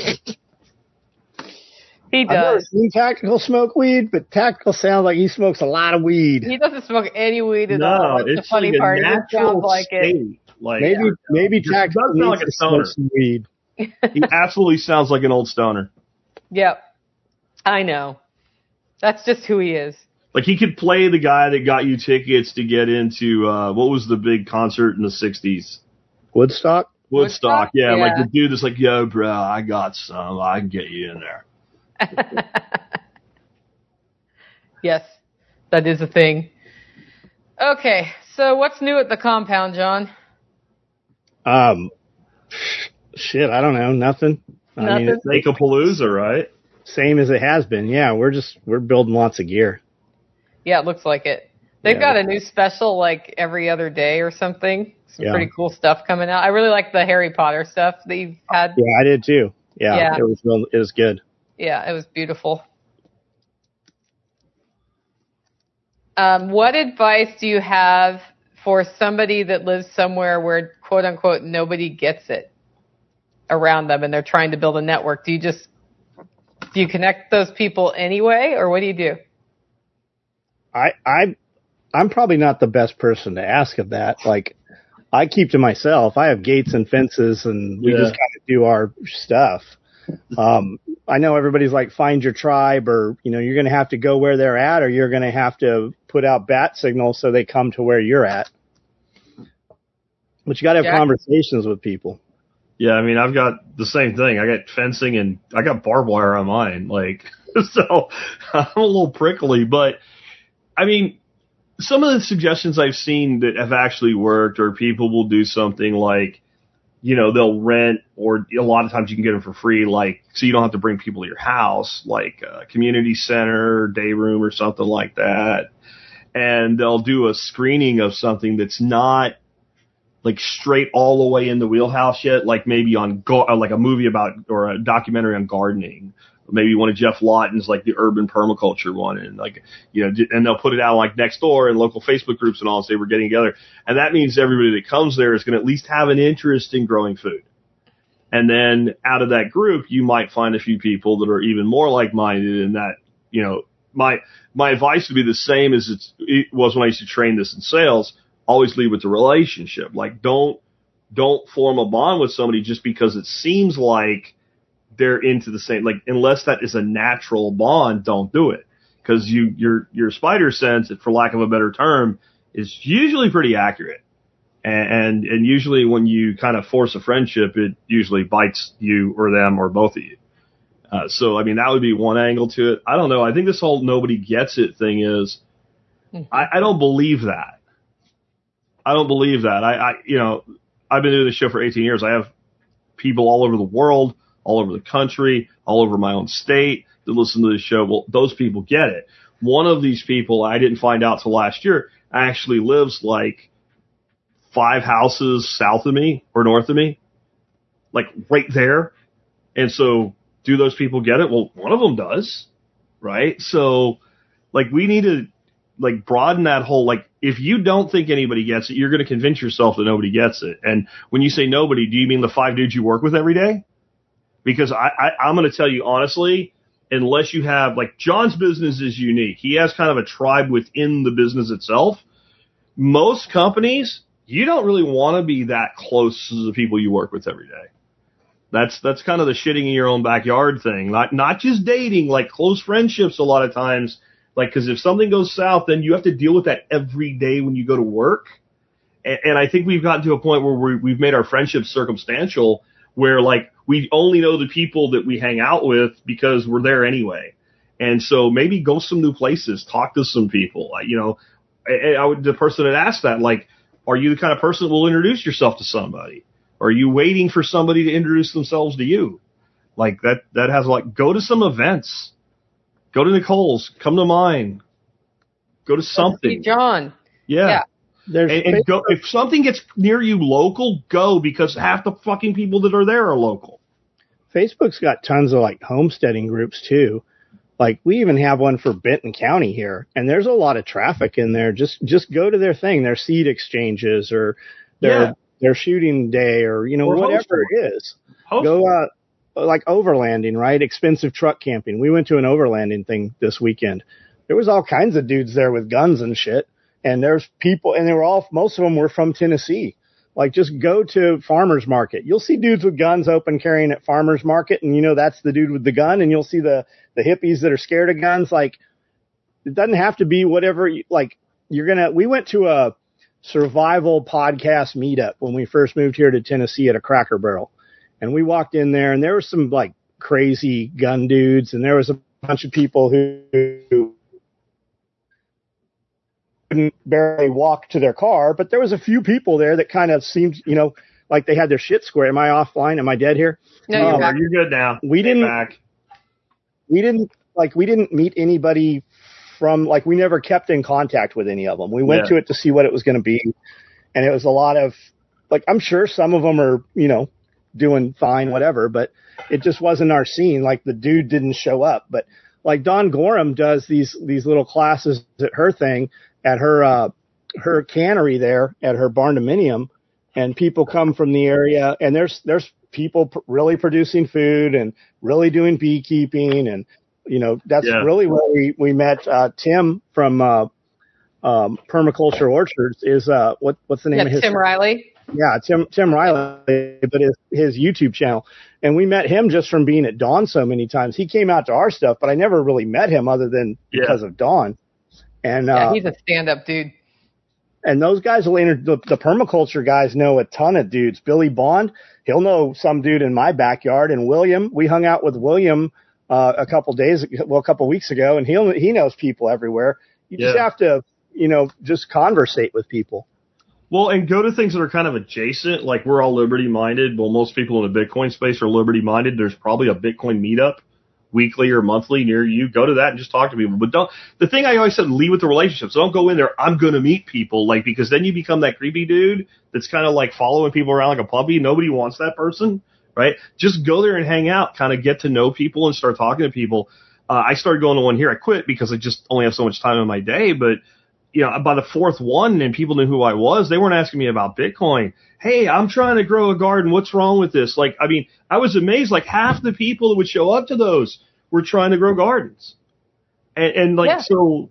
He I've never does. seen Tactical smoke weed, but Tactical sounds like he smokes a lot of weed. He doesn't smoke any weed at all. No, That's it's the funny like part. a It just sounds natural like it. state. Like, Maybe It Tactical does sound like needs a to stoner. smoke some weed. He absolutely sounds like an old stoner. Yep. I know. That's just who he is. Like he could play the guy that got you tickets to get into what was the big concert in the 60s? Woodstock? Woodstock. Yeah, Yeah. like the dude that's like, yo, bro, I got some. I can get you in there. Yes, that is a thing. Okay, so what's new at the compound, John? Shit, I don't know. Nothing. I mean, Nothing? Make a palooza, right? same as it has been. Yeah, we're building lots of gear. Yeah, it looks like it. They've Yeah. got a new special like every other day or something. Some Yeah. pretty cool stuff coming out. I really like the Harry Potter stuff that you've had. Yeah, I did too. Yeah, Yeah. it was good. Yeah, it was beautiful. What advice do you have for somebody that lives somewhere where, quote unquote, nobody gets it around them and they're trying to build a network? Do you connect those people anyway, or what do you do? I'm probably not the best person to ask of that. Like, I keep to myself. I have gates and fences, and we just kind of do our stuff. I know everybody's like, find your tribe, or, you're going to have to go where they're at, or you're going to have to put out bat signals so they come to where you're at. But you got to have Jack? conversations with people. Yeah, I mean, I've got the same thing. I got fencing and I got barbed wire on mine. Like, so I'm a little prickly, but I mean, some of the suggestions I've seen that have actually worked, or people will do something like, they'll rent, or a lot of times you can get them for free, like, so you don't have to bring people to your house, like a community center, day room, or something like that. And they'll do a screening of something that's not like straight all the way in the wheelhouse yet, like maybe on like a movie about, or a documentary on gardening. Maybe one of Jeff Lawton's, like the urban permaculture one, and like, and they'll put it out like next door in local Facebook groups and all, and say we're getting together. And that means everybody that comes there is going to at least have an interest in growing food. And then out of that group, you might find a few people that are even more like-minded, and that, my advice would be the same as it was when I used to train this in sales. Always lead with the relationship. Like, don't form a bond with somebody just because it seems like they're into the same, like, unless that is a natural bond, don't do it. Cause your spider sense, for lack of a better term, is usually pretty accurate. And usually when you kind of force a friendship, it usually bites you or them or both of you. So, I mean, that would be one angle to it. I don't know. I think this whole nobody gets it thing is, I don't believe that. I don't believe that. I've been doing this show for 18 years. I have people all over the world, all over the country, all over my own state that listen to this show. Well, those people get it. One of these people, I didn't find out till last year, actually lives like 5 houses south of me or north of me, like right there. And so do those people get it? Well, one of them does, right? So like we need to like broaden that whole, like, if you don't think anybody gets it, you're going to convince yourself that nobody gets it. And when you say nobody, do you mean the 5 dudes you work with every day? Because I'm going to tell you honestly, unless you have, like, John's business is unique. He has kind of a tribe within the business itself. Most companies, you don't really want to be that close to the people you work with every day. That's kind of the shitting in your own backyard thing. Not just dating, like close friendships a lot of times. Like, because if something goes south, then you have to deal with that every day when you go to work. And I think we've gotten to a point where we've made our friendships circumstantial, where, like, we only know the people that we hang out with because we're there anyway. And so maybe go some new places, talk to some people. The person that asked that, like, are you the kind of person that will introduce yourself to somebody? Or are you waiting for somebody to introduce themselves to you? Like, that has, like, go to some events. Go to Nicole's. Come to mine. Go to something. Hey, John. Yeah. And go, if something gets near you local, go, because half the fucking people that are there are local. Facebook's got tons of like homesteading groups too. Like, we even have one for Benton County here, and there's a lot of traffic in there. Just go to their thing, their seed exchanges or their shooting day or, or whatever it is. Go like overlanding, right? Expensive truck camping. We went to an overlanding thing this weekend. There was all kinds of dudes there with guns and shit. And there's people, and most of them were from Tennessee. Like, just go to farmer's market. You'll see dudes with guns open carrying at farmer's market, and that's the dude with the gun, and you'll see the hippies that are scared of guns. Like, it doesn't have to be whatever, we went to a survival podcast meetup when we first moved here to Tennessee at a Cracker Barrel. And we walked in there, and there were some, crazy gun dudes, and there was a bunch of people who couldn't barely walk to their car, but there was a few people there that kind of seemed, like they had their shit square. Am I offline? Am I dead here? No, you're good now. We didn't meet anybody from, we never kept in contact with any of them. We went to it to see what it was going to be. And it was a lot of, I'm sure some of them are, doing fine, whatever, but it just wasn't our scene. The dude didn't show up, but Dawn Gorham does these little classes at her thing, at her cannery there at her barndominium, and people come from the area, and there's people really producing food and really doing beekeeping, and that's really where we met Tim from Permaculture Orchards. Is what's the name of his Tim Riley? Yeah, Tim Riley, but his YouTube channel. And we met him just from being at Dawn so many times. He came out to our stuff, but I never really met him other than because of Dawn. And he's a stand-up dude. And those guys the permaculture guys know a ton of dudes. Billy Bond, he'll know some dude in my backyard. And William, we hung out with William a couple weeks ago, and he knows people everywhere. You just have to, just conversate with people. Well, and go to things that are kind of adjacent. Like, we're all liberty-minded. Well, most people in the Bitcoin space are liberty-minded. There's probably a Bitcoin meetup weekly or monthly near you. Go to that and just talk to people. But the thing I always said, lead with the relationships. Don't go in there, I'm going to meet people, because then you become that creepy dude that's kind of following people around like a puppy. Nobody wants that person, right? Just go there and hang out, kind of get to know people and start talking to people. I started going to one here. I quit because I just only have so much time in my day, but by the fourth one, and people knew who I was, they weren't asking me about Bitcoin. Hey, I'm trying to grow a garden. What's wrong with this? I was amazed. Half the people that would show up to those were trying to grow gardens. So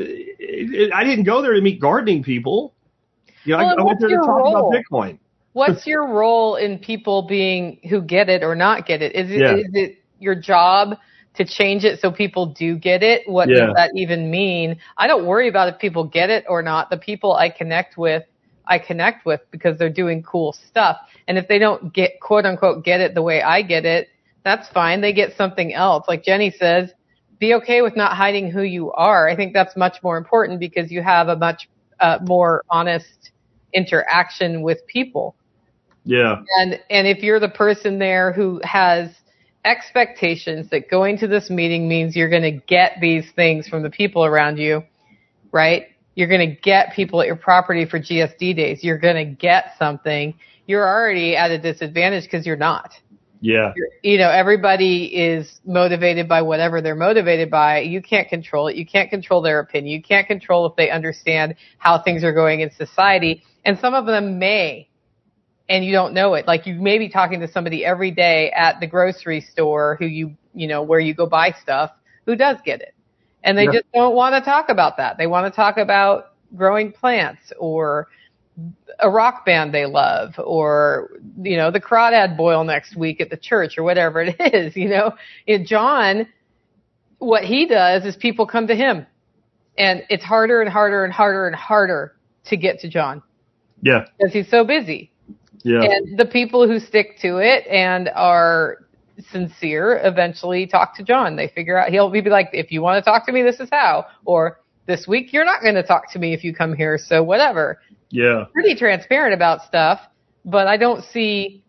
I didn't go there to meet gardening people. I went there to talk about Bitcoin. What's your role in people who get it or not get it? Is it your job to change it so people do get it? What does that even mean? I don't worry about if people get it or not. The people I connect with because they're doing cool stuff. And if they don't quote unquote get it the way I get it, that's fine. They get something else. Like Jenny says, be okay with not hiding who you are. I think that's much more important because you have a much more honest interaction with people. Yeah. And if you're the person there who has expectations that going to this meeting means you're going to get these things from the people around you, right? You're going to get people at your property for GSD days. You're going to get something. You're already at a disadvantage because you're not. Yeah. Everybody is motivated by whatever they're motivated by. You can't control it. You can't control their opinion. You can't control if they understand how things are going in society. And some of them may, and you don't know it. You may be talking to somebody every day at the grocery store where you go buy stuff, who does get it. And they just don't want to talk about that. They want to talk about growing plants or a rock band they love or, the crawdad boil next week at the church or whatever it is, John, what he does is people come to him, and it's harder and harder and harder and harder to get to John. Yeah. Because he's so busy. Yeah. And the people who stick to it and are sincere eventually talk to John. They figure out, he'll be like, if you want to talk to me, this is how. Or this week, you're not going to talk to me if you come here, so whatever. Yeah. Pretty transparent about stuff, but I don't see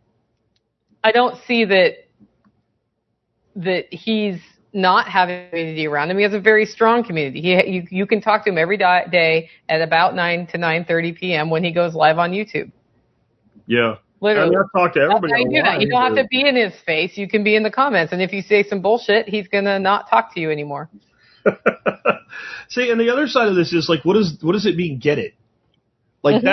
that he's not having a community around him. He has a very strong community. You can talk to him every day at about 9 to 9:30 p.m. when he goes live on YouTube. Yeah. Literally. I talk to everybody. That's how you do that. You don't have to be in his face. You can be in the comments. And if you say some bullshit, he's going to not talk to you anymore. See, and the other side of this is like, what does it mean, get it? Like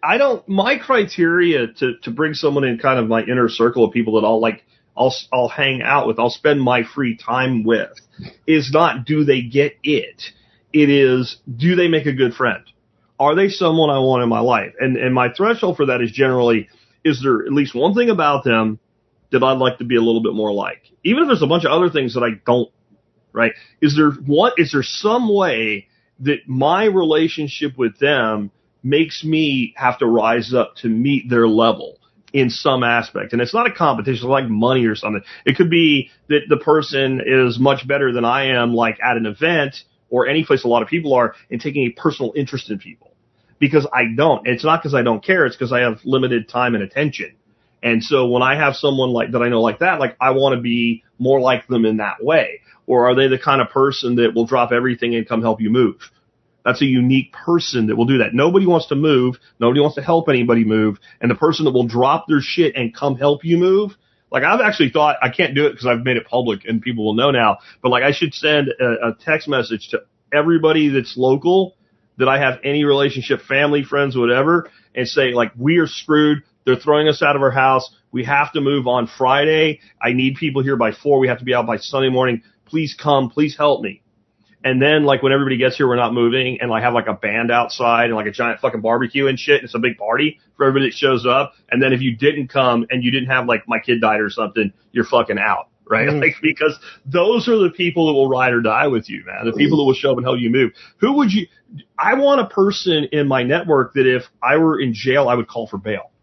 my criteria to bring someone in kind of my inner circle of people that I'll hang out with, I'll spend my free time with, is not do they get it. It is, do they make a good friend? Are they someone I want in my life? And my threshold for that is generally, is there at least one thing about them that I'd like to be a little bit more like? Even if there's a bunch of other things that I don't, right? Is there some way that my relationship with them makes me have to rise up to meet their level in some aspect? And it's not a competition like money or something. It could be that the person is much better than I am, like at an event or any place a lot of people are, and taking a personal interest in people. Because I don't. It's not because I don't care. It's because I have limited time and attention. And so when I have someone like that I know like that, like I want to be more like them in that way. Or are they the kind of person that will drop everything and come help you move? That's a unique person that will do that. Nobody wants to move. Nobody wants to help anybody move. And the person that will drop their shit and come help you move, like I've actually thought, I can't do it because I've made it public and people will know now, but like I should send a text message to everybody that's local that I have any relationship, family, friends, whatever, and say like, we are screwed. They're throwing us out of our house. We have to move on Friday. I need people here by 4. We have to be out by Sunday morning. Please come. Please help me. And then, like, when everybody gets here, we're not moving, and I have, like, a band outside and, like, a giant fucking barbecue and shit. It's a big party for everybody that shows up. And then if you didn't come and you didn't have, like, my kid died or something, you're fucking out, right? Like, because those are the people that will ride or die with you, man. The people that will show up and help you move. Who would you – I want a person in my network that if I were in jail, I would call for bail,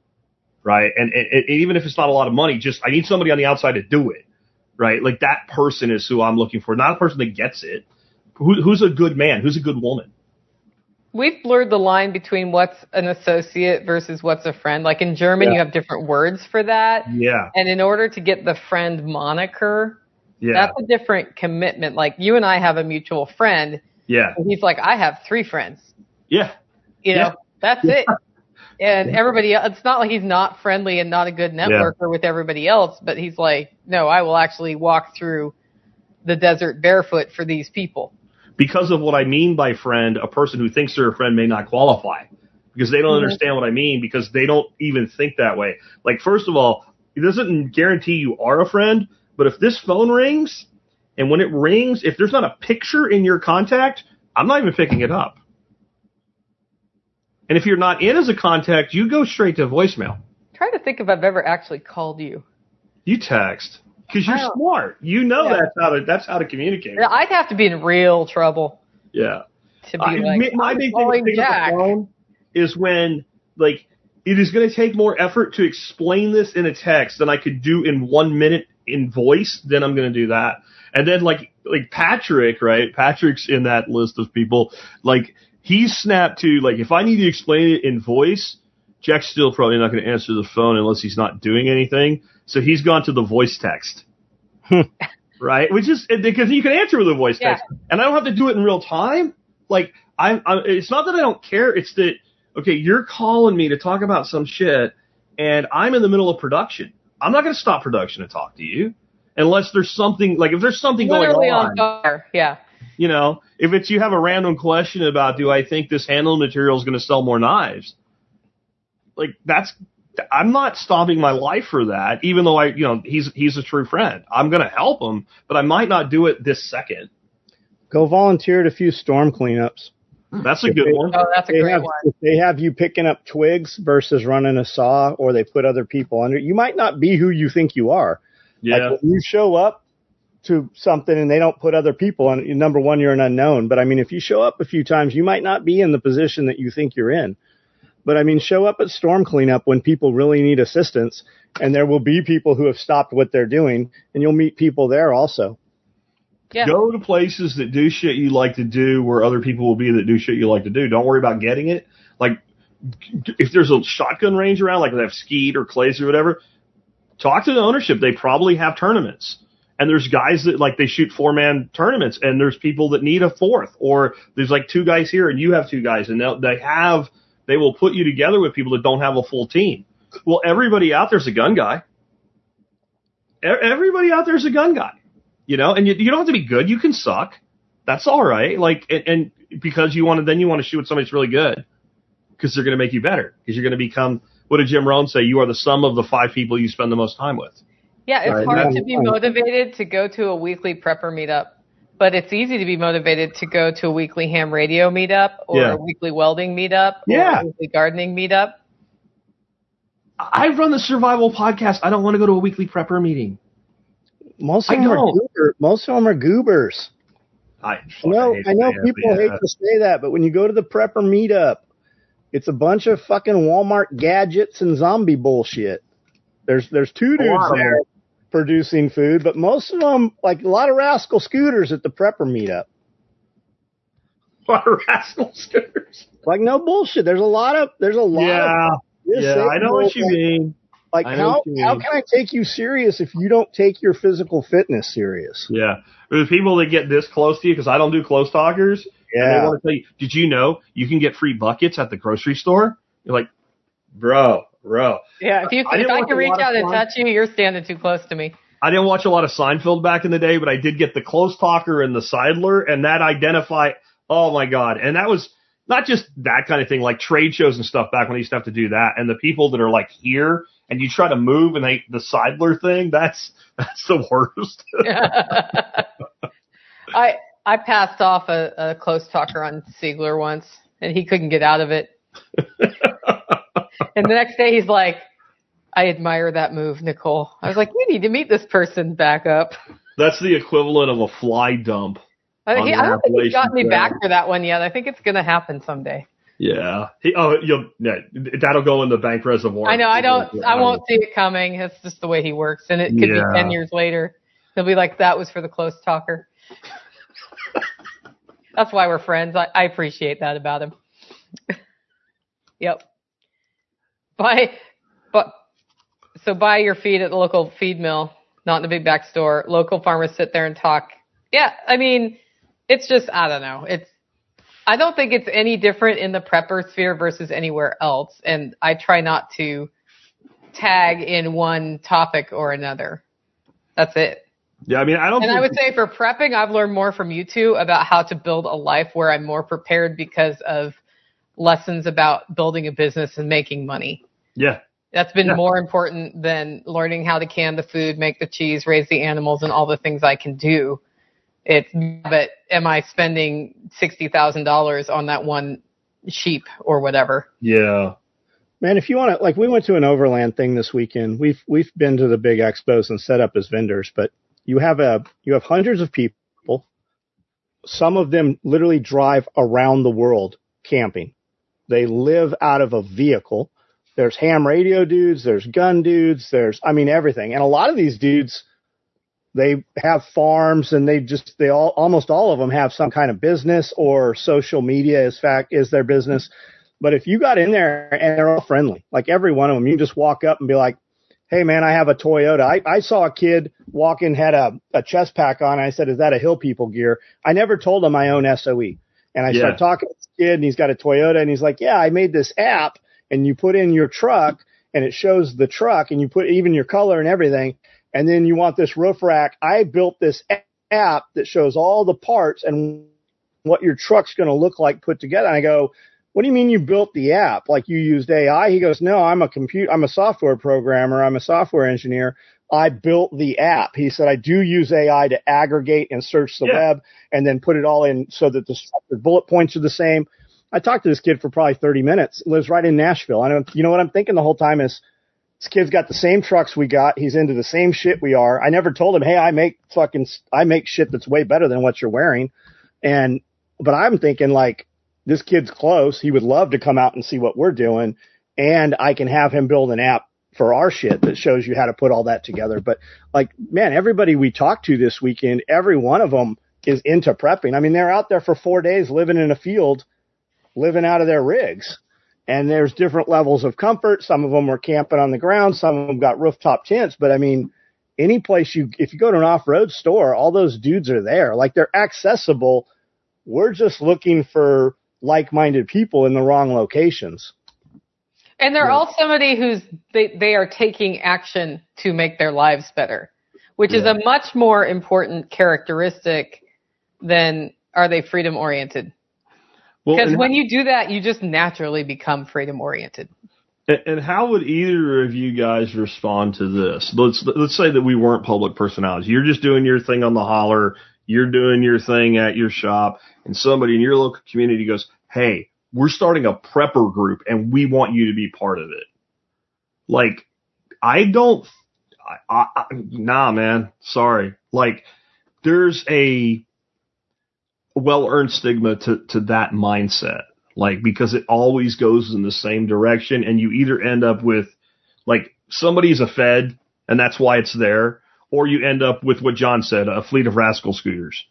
right? And even if it's not a lot of money, just I need somebody on the outside to do it, right? Like, that person is who I'm looking for, not a person that gets it. Who's a good man? Who's a good woman? We've blurred the line between what's an associate versus what's a friend. Like in German, you have different words for that. Yeah. And in order to get the friend moniker, that's a different commitment. Like you and I have a mutual friend. Yeah. And he's like, I have 3 friends. Yeah. You know, that's it. And everybody else, it's not like he's not friendly and not a good networker with everybody else, but he's like, no, I will actually walk through the desert barefoot for these people. Because of what I mean by friend, a person who thinks they're a friend may not qualify because they don't understand what I mean because they don't even think that way. Like, first of all, it doesn't guarantee you are a friend, but if this phone rings and when it rings, if there's not a picture in your contact, I'm not even picking it up. And if you're not in as a contact, you go straight to voicemail. I'm trying to think if I've ever actually called you. You text. Because you're smart. You know that's how to communicate. I'd have to be in real trouble. Yeah. To be like, my big thing with the phone is when, like, it is going to take more effort to explain this in a text than I could do in 1 minute in voice, then I'm going to do that. And then, like Patrick, right? Patrick's in that list of people. Like, he's snapped to, like, if I need to explain it in voice, Jack's still probably not going to answer the phone unless he's not doing anything. So he's gone to the voice text, right? Which is because you can answer with a voice text, and I don't have to do it in real time. Like it's not that I don't care. It's that, okay, you're calling me to talk about some shit, and I'm in the middle of production. I'm not going to stop production to talk to you unless there's something, like if there's something literally going on. Fire. Yeah. You know, if it's you have a random question about, do I think this handle material is going to sell more knives? Like I'm not stopping my life for that, even though he's a true friend. I'm going to help him, but I might not do it this second. Go volunteer at a few storm cleanups. That's a good one. Oh, that's a great one. If they have you picking up twigs versus running a saw, or they put other people under, you might not be who you think you are. Yeah. Like when you show up to something and they don't put other people on, number one, you're an unknown. But I mean, if you show up a few times, you might not be in the position that you think you're in. But I mean, show up at storm cleanup when people really need assistance, and there will be people who have stopped what they're doing, and you'll meet people there also. Yeah. Go to places that do shit you like to do where other people will be that do shit you like to do. Don't worry about getting it. Like, if there's a shotgun range around, like they have Skeet or Clays or whatever, talk to the ownership. They probably have tournaments. And there's guys that, like, they shoot 4-man tournaments, and there's people that need a 4th. Or there's, like, 2 guys here, and you have 2 guys, and they will put you together with people that don't have a full team. Well, everybody out there's a gun guy. Everybody out there's a gun guy, you know, and you don't have to be good. You can suck. That's all right. Like, and because you want to shoot with somebody that's really good because they're going to make you better because you're going to become, what did Jim Rohn say? You are the sum of the 5 people you spend the most time with. Yeah. It's hard to be motivated to go to a weekly prepper meetup, but it's easy to be motivated to go to a weekly ham radio meetup or a weekly welding meetup or a weekly gardening meetup. I run the survival podcast. I don't want to go to a weekly prepper meeting. Most of them are goobers. I know people hate to say that, but when you go to the prepper meetup, it's a bunch of fucking Walmart gadgets and zombie bullshit. There's 2 dudes there producing food, but most of them, like a lot of rascal scooters at the prepper meetup. A lot of rascal scooters. Like no bullshit. There's a lot of. Yeah, I know what you mean. Like how can I take you serious if you don't take your physical fitness serious? Yeah. There's people that get this close to you because I don't do close talkers. Yeah. And they want to tell you, did you know you can get free buckets at the grocery store? You're like, bro. Yeah, if I can reach out and touch you, you're standing too close to me. I didn't watch a lot of Seinfeld back in the day, but I did get the close talker and the sidler, and that oh my God. And that was not just that kind of thing, like trade shows and stuff back when I used to have to do that. And the people that are like here and you try to move and the sidler thing, that's the worst. I passed off a close talker on Siegler once and he couldn't get out of it. And the next day he's like, I admire that move, Nicole. I was like, you need to meet this person back up. That's the equivalent of a fly dump. I don't think he's gotten me back for that one yet. I think it's going to happen someday. Yeah. That'll go in the bank reservoir. I know. I won't see it coming. It's just the way he works. And it could be 10 years later. He'll be like, that was for the close talker. That's why we're friends. I appreciate that about him. Yep. Buy your feed at the local feed mill, not in the big back store. Local farmers sit there and talk. Yeah. I mean, it's just, I don't know. I don't think it's any different in the prepper sphere versus anywhere else. And I try not to tag in one topic or another. That's it. Yeah, I mean, I would say for prepping, I've learned more from you two about how to build a life where I'm more prepared because of lessons about building a business and making money. Yeah. That's been more important than learning how to can the food, make the cheese, raise the animals, and all the things I can do. But am I spending $60,000 on that one sheep or whatever? Yeah. Man, if you want to, like, we went to an Overland thing this weekend. We've been to the big expos and set up as vendors, but you have hundreds of people. Some of them literally drive around the world camping. They live out of a vehicle. There's ham radio dudes, there's gun dudes, everything. And a lot of these dudes, they have farms and almost all of them have some kind of business or social media is their business. But if you got in there and they're all friendly, like every one of them, you just walk up and be like, hey man, I have a Toyota. I saw a kid walk in, had a chest pack on. I said, is that a Hill People gear? I never told him I own SOE. And I started talking to this kid and he's got a Toyota and he's like, yeah, I made this app and you put in your truck and it shows the truck and you put even your color and everything. And then you want this roof rack. I built this app that shows all the parts and what your truck's going to look like put together. And I go, what do you mean you built the app? Like you used AI? He goes, no, I'm a software programmer. I'm a software engineer. I built the app. He said, I do use AI to aggregate and search the web and then put it all in so that the bullet points are the same. I talked to this kid for probably 30 minutes. Lives right in Nashville. You know what I'm thinking the whole time is this kid's got the same trucks we got. He's into the same shit we are. I never told him, hey, I make shit that's way better than what you're wearing. But I'm thinking like, this kid's close. He would love to come out and see what we're doing. And I can have him build an app for our shit that shows you how to put all that together. But like, man, everybody we talked to this weekend, every one of them is into prepping. I mean, they're out there for 4 days living in a field, living out of their rigs. And there's different levels of comfort. Some of them were camping on the ground. Some of them got rooftop tents. But I mean, any place if you go to an off-road store, all those dudes are there. Like they're accessible. We're just looking for like-minded people in the wrong locations. And they're all somebody they are taking action to make their lives better, which is a much more important characteristic than are they freedom oriented. Because when you do that, you just naturally become freedom oriented. And how would either of you guys respond to this? Let's say that we weren't public personalities. You're just doing your thing on the holler. You're doing your thing at your shop, and somebody in your local community goes, "Hey, we're starting a prepper group, and we want you to be part of it." Like, nah, man. Sorry. Like, there's a well-earned stigma to that mindset. Like, because it always goes in the same direction, and you either end up with, like, somebody's a Fed, and that's why it's there, or you end up with what John said, a fleet of rascal scooters.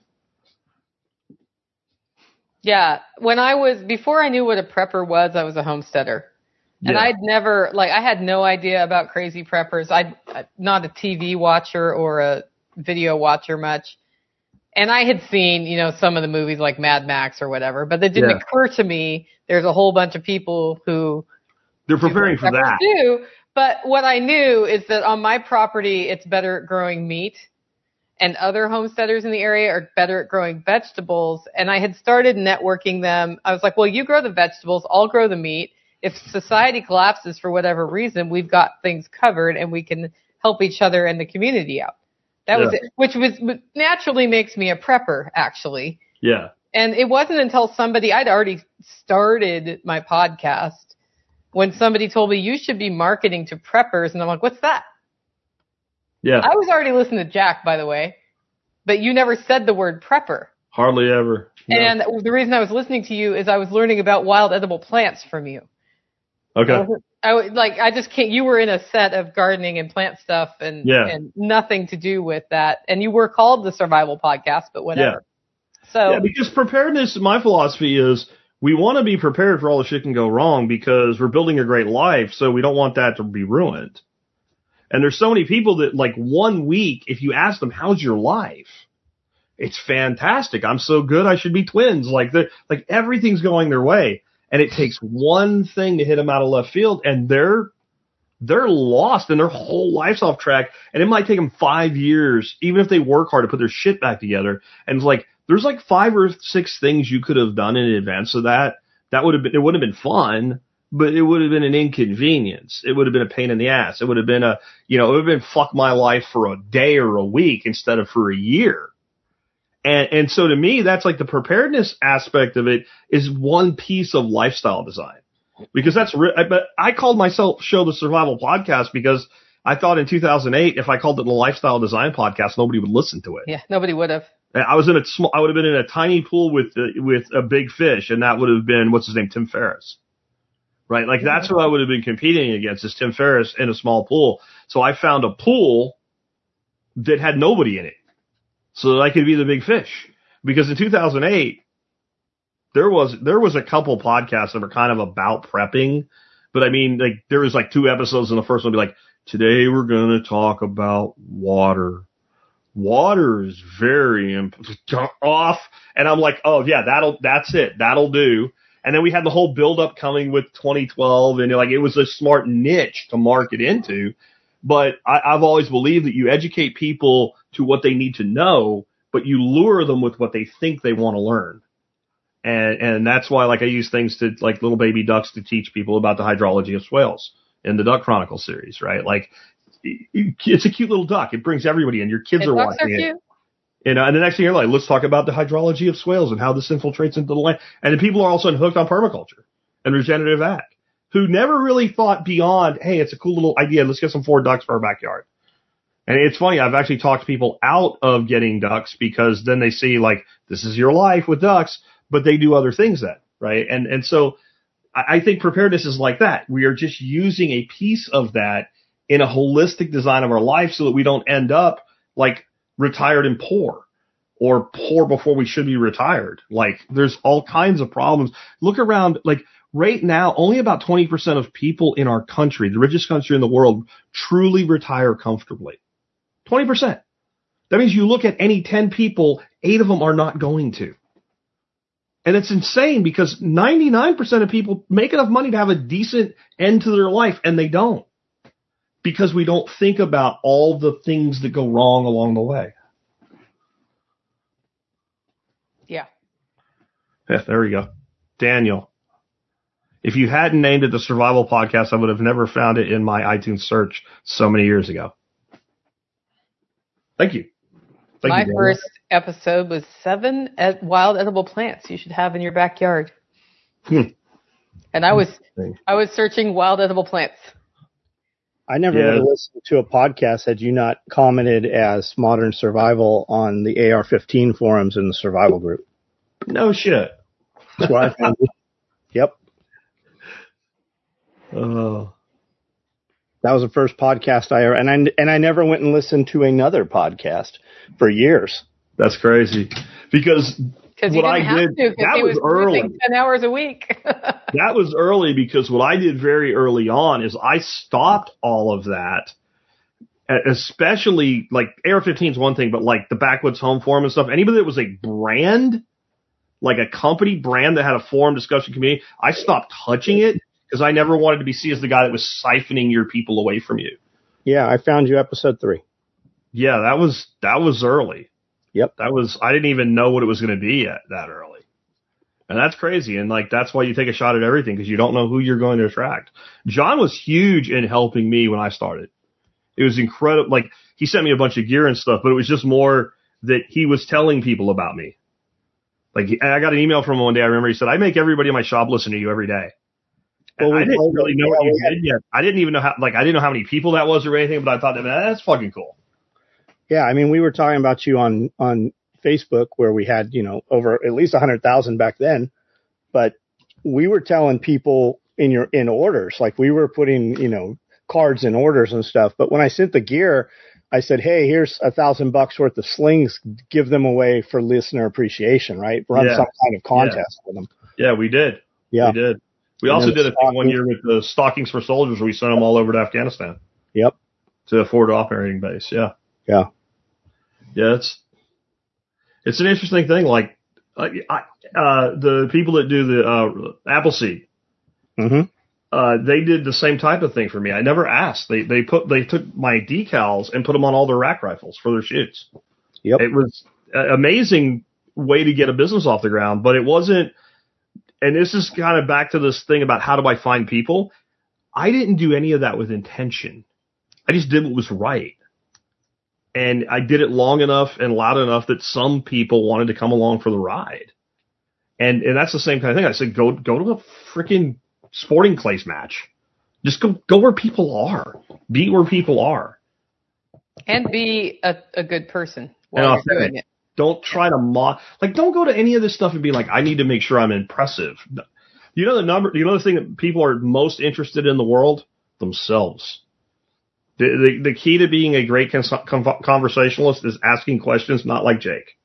Yeah. Before I knew what a prepper was, I was a homesteader. And I'd never, I had no idea about crazy preppers. I'm not a TV watcher or a video watcher much. And I had seen, some of the movies like Mad Max or whatever, but it didn't occur to me there's a whole bunch of people who they're preparing for that. Do. But what I knew is that on my property, it's better at growing meat, and other homesteaders in the area are better at growing vegetables. And I had started networking them. I was like, well, you grow the vegetables, I'll grow the meat. If society collapses for whatever reason, we've got things covered and we can help each other and the community out. That was it, which naturally makes me a prepper, actually. Yeah. And it wasn't until I'd already started my podcast when somebody told me you should be marketing to preppers. And I'm like, what's that? Yeah. I was already listening to Jack, by the way, but you never said the word prepper. Hardly ever. No. And the reason I was listening to you is I was learning about wild edible plants from you. Okay. I just can't, you were in a set of gardening and plant stuff and nothing to do with that. And you were called the Survival Podcast, but whatever. So because preparedness, my philosophy is we want to be prepared for all the shit can go wrong because we're building a great life. So we don't want that to be ruined. And there's so many people that 1 week, if you ask them, how's your life? It's fantastic. I'm so good. I should be twins. Everything's going their way. And it takes one thing to hit them out of left field, and they're lost, and their whole life's off track. And it might take them 5 years, even if they work hard, to put their shit back together. And it's there's 5 or 6 things you could have done in advance of that. It would have been fun, but it would have been an inconvenience. It would have been a pain in the ass. It would have been it would have been fuck my life for a day or a week instead of for a year. And so to me, that's the preparedness aspect of it is one piece of lifestyle design, because but I called myself show the Survival Podcast because I thought in 2008, if I called it the Lifestyle Design Podcast, nobody would listen to it. Yeah, nobody would have. I would have been in a tiny pool with a big fish, and that would have been, what's his name? Tim Ferriss. Right? That's who I would have been competing against, is Tim Ferriss in a small pool. So I found a pool that had nobody in it, so that I could be the big fish. Because in 2008, there was a couple podcasts that were kind of about prepping, but I mean, there was 2 episodes, and the first one would be today we're going to talk about water. Water is very off. And I'm oh yeah, that's it. That'll do. And then we had the whole build up coming with 2012, and it was a smart niche to market into. But I've always believed that you educate people to what they need to know, but you lure them with what they think they want to learn. And that's why, I use things to, little baby ducks to teach people about the hydrology of swales in the Duck Chronicle series, right? It's a cute little duck. It brings everybody in. Your kids are watching it. And the next thing you're let's talk about the hydrology of swales and how this infiltrates into the land. And then people are all of a sudden hooked on permaculture and regenerative ag, who never really thought beyond, hey, it's a cool little idea. Let's get some 4 ducks for our backyard. And it's funny. I've actually talked people out of getting ducks because then they see this is your life with ducks, but they do other things then, right? And so I think preparedness is like that. We are just using a piece of that in a holistic design of our life so that we don't end up retired and poor, or poor before we should be retired. There's all kinds of problems. Look around, right now, only about 20% of people in our country, the richest country in the world, truly retire comfortably. 20%. That means you look at any 10 people, 8 of them are not going to. And it's insane because 99% of people make enough money to have a decent end to their life, and they don't. Because we don't think about all the things that go wrong along the way. Yeah. Yeah, there we go. Daniel, if you hadn't named it the Survival Podcast, I would have never found it in my iTunes search so many years ago. Thank you. My first episode was 7 wild edible plants you should have in your backyard. And I was searching wild edible plants. I never would have listened to a podcast had you not commented as Modern Survival on the AR-15 forums in the survival group. No shit. That's why I found it. Yep. Oh. That was the first podcast I ever, and I never went and listened to another podcast for years. That's crazy. Because what I did, that was early. 10 hours a week. That was early because what I did very early on is I stopped all of that, especially like AR-15 is one thing, but like the Backwoods Home Forum and stuff, anybody that was a brand, like a company brand that had a forum discussion community, I stopped touching it because I never wanted to be seen as the guy that was siphoning your people away from you. Yeah, I found you episode 3. Yeah, that was early. Yep. I didn't even know what it was going to be that early. And that's crazy. And like, that's why you take a shot at everything because you don't know who you're going to attract. John was huge in helping me when I started. It was incredible. Like, he sent me a bunch of gear and stuff, but it was just more that he was telling people about me. Like, I got an email from him one day. I remember he said, I make everybody in my shop listen to you every day. Well, I didn't really know what you did yet. I didn't even know I didn't know how many people that was or anything, but I thought, that's fucking cool. Yeah, I mean, we were talking about you on Facebook where we had, over at least 100,000 back then, but we were telling people in orders, like we were putting, cards in orders and stuff. But when I sent the gear, I said, hey, here's $1,000 worth of slings, give them away for listener appreciation, right? Run some kind of contest with them. Yeah, we did. Yeah. We did. We also did a thing one year with the Stockings for Soldiers where we sent them all over to Afghanistan. Yep. To a forward operating base. Yeah. Yeah. Yeah, it's an interesting thing. Like, the people that do the Appleseed, they did the same type of thing for me. I never asked. They took my decals and put them on all their rack rifles for their shoots. Yep. It was an amazing way to get a business off the ground, but it wasn't. And this is kind of back to this thing about how do I find people? I didn't do any of that with intention. I just did what was right. And I did it long enough and loud enough that some people wanted to come along for the ride. And that's the same kind of thing. I said, go to a freaking sporting clays match. Just go where people are. Be where people are. And be a good person while you're doing it. Don't try to don't go to any of this stuff and be like, I need to make sure I'm impressive. You know the thing that people are most interested in the world? Themselves. The key to being a great conversationalist is asking questions, not like Jake.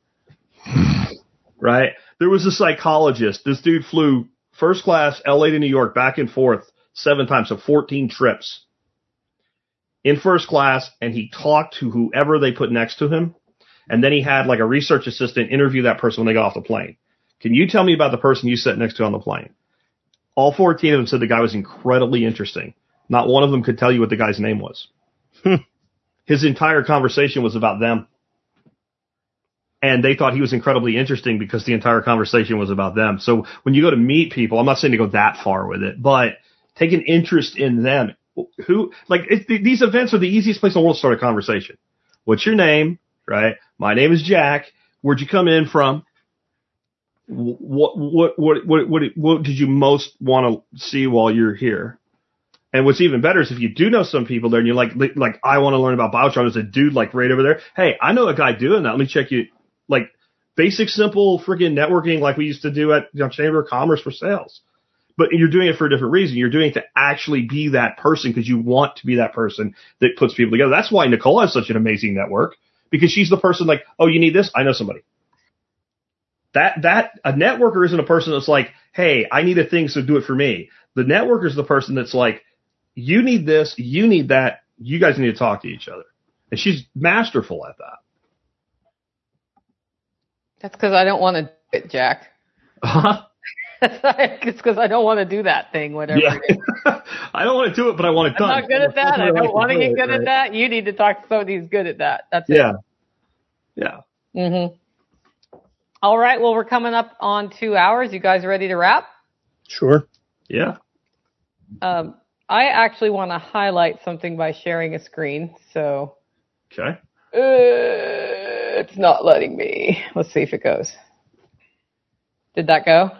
Right? There was a psychologist. This dude flew first class LA to New York back and forth 7 times, so 14 trips in first class, and he talked to whoever they put next to him. And then he had like a research assistant interview that person when they got off the plane. Can you tell me about the person you sat next to on the plane? All 14 of them said the guy was incredibly interesting. Not one of them could tell you what the guy's name was. His entire conversation was about them. And they thought he was incredibly interesting because the entire conversation was about them. So when you go to meet people, I'm not saying to go that far with it, but take an interest in them. These events are the easiest place in the world to start a conversation. What's your name? Right? My name is Jack. Where'd you come in from? What did you most want to see while you're here? And what's even better is if you do know some people there and you're like, I want to learn about Biotron. There's a dude like right over there. Hey, I know a guy doing that. Let me check you. Like basic, simple friggin' networking like we used to do at Chamber of Commerce for sales. But you're doing it for a different reason. You're doing it to actually be that person because you want to be that person that puts people together. That's why Nicole has such an amazing network because she's the person like, oh, you need this? I know somebody. That a networker isn't a person that's like, hey, I need a thing, so do it for me. The networker is the person that's like, you need this, you need that, you guys need to talk to each other. And she's masterful at that. That's because I don't want to do it, Jack. It's because I don't want to do that thing, whatever it is. I don't want to do it, but I want it done. I'm not good at that. I don't want to get good at that. You need to talk to somebody who's good at that. That's it. Yeah. Mm-hmm. All right. Well, we're coming up on 2 hours. You guys ready to wrap? Sure. Yeah. I actually want to highlight something by sharing a screen. So. Okay. It's not letting me. Let's see if it goes. Did that go?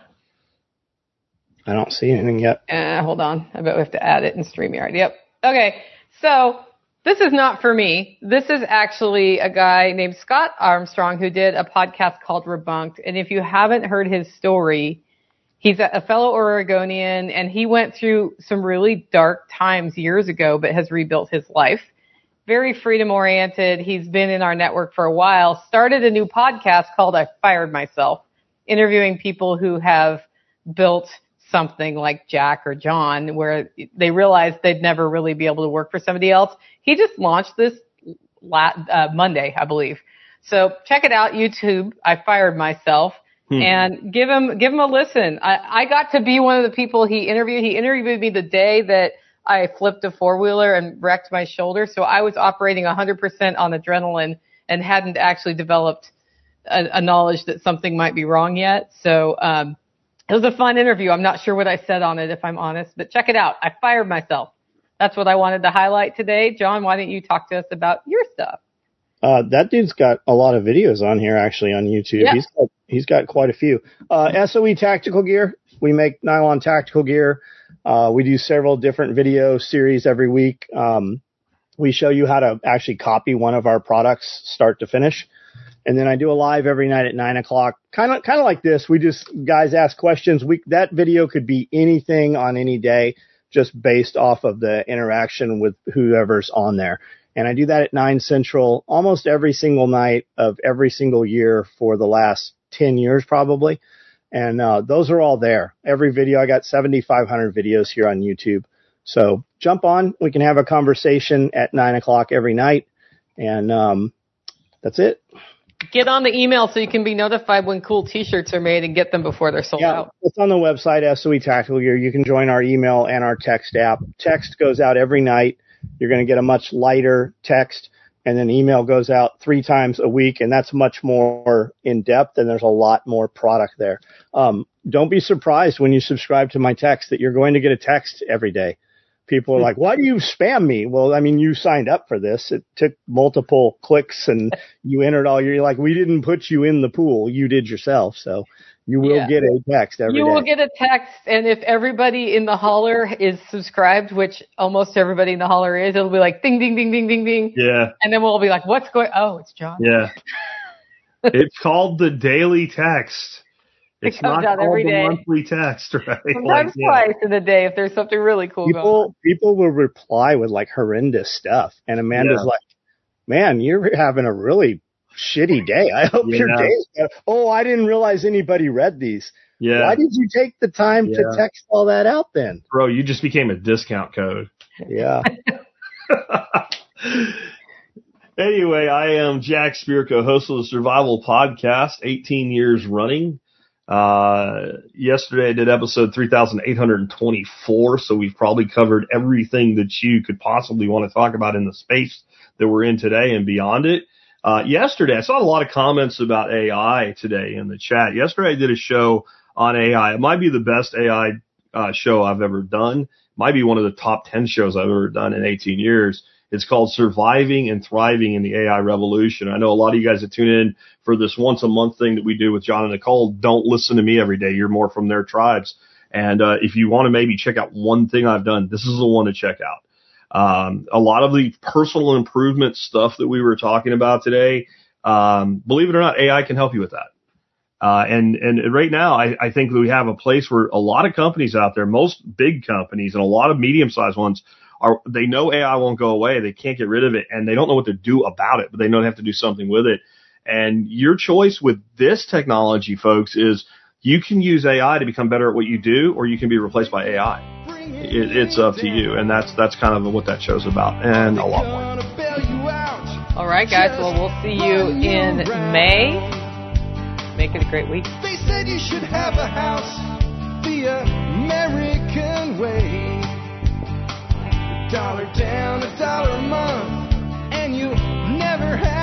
I don't see anything yet. Hold on. I bet we have to add it in StreamYard. Yep. Okay. So this is not for me. This is actually a guy named Scott Armstrong who did a podcast called Rebunked. And if you haven't heard his story, he's a fellow Oregonian and he went through some really dark times years ago, but has rebuilt his life. Very freedom oriented. He's been in our network for a while, started a new podcast called I Fired Myself, interviewing people who have built something like Jack or John, where they realized they'd never really be able to work for somebody else. He just launched this Monday, I believe. So check it out, YouTube. I Fired Myself, and give him a listen. I got to be one of the people he interviewed. He interviewed me the day that I flipped a four-wheeler and wrecked my shoulder. So I was operating 100% on adrenaline and hadn't actually developed a knowledge that something might be wrong yet. So, it was a fun interview. I'm not sure what I said on it, if I'm honest, but check it out. I Fired Myself. That's what I wanted to highlight today. John, why don't you talk to us about your stuff? That dude's got a lot of videos on here, actually, on YouTube. Yeah. He's got quite a few. SOE Tactical Gear. We make nylon tactical gear. We do several different video series every week. We show you how to actually copy one of our products start to finish. And then I do a live every night at 9:00, kind of like this. We just, guys ask questions. That video could be anything on any day, just based off of the interaction with whoever's on there. And I do that at 9 Central almost every single night of every single year for the last 10 years, probably. And, those are all there. Every video, I got 7,500 videos here on YouTube. So jump on. We can have a conversation at 9:00 every night. And, that's it. Get on the email so you can be notified when cool t-shirts are made and get them before they're sold out. It's on the website, SOE Tactical Gear. You can join our email and our text app. Text goes out every night. You're going to get a much lighter text, and then email goes out 3 times a week, and that's much more in depth, and there's a lot more product there. Don't be surprised when you subscribe to my text that you're going to get a text every day. People are like, why do you spam me? Well, I mean, you signed up for this. It took multiple clicks and you entered you're like, we didn't put you in the pool. You did yourself. So you will get a text every day. You will get a text. And if everybody in the holler is subscribed, which almost everybody in the holler is, it'll be like ding, ding, ding, ding, ding, ding. Yeah. And then we'll be like, what's going, it's John. Yeah. It's called the daily text. It's not called every day. The monthly text, right? Sometimes twice in a day if there's something really cool going on. People will reply with like horrendous stuff. And Amanda's like, man, you're having a really shitty day. I hope your day's better. Oh, I didn't realize anybody read these. Yeah. Why did you take the time to text all that out then? Bro, you just became a discount code. Yeah. Anyway, I am Jack Spirko, host of the Survival Podcast, 18 years running. Yesterday I did episode 3,824, so we've probably covered everything that you could possibly want to talk about in the space that we're in today and beyond it. Yesterday I saw a lot of comments about AI today in the chat. Yesterday I did a show on AI. It might be the best AI show I've ever done. It might be one of the top 10 shows I've ever done in 18 years. It's called Surviving and Thriving in the AI Revolution. I know a lot of you guys that tune in for this once a month thing that we do with John and Nicole don't listen to me every day. You're more from their tribes. And if you want to maybe check out one thing I've done, this is the one to check out. A lot of the personal improvement stuff that we were talking about today, believe it or not, AI can help you with that. And right now, I think that we have a place where a lot of companies out there, most big companies and a lot of medium-sized ones, they know AI won't go away. They can't get rid of it, and they don't know what to do about it, but they know they have to do something with it. And your choice with this technology, folks, is you can use AI to become better at what you do, or you can be replaced by AI. It's up to you, and that's kind of what that show's about, and a lot more. All right, guys. Well, we'll see you in May. Make it a great week. said you should have a house the American way. $1 down, $1 a month, and you'll never have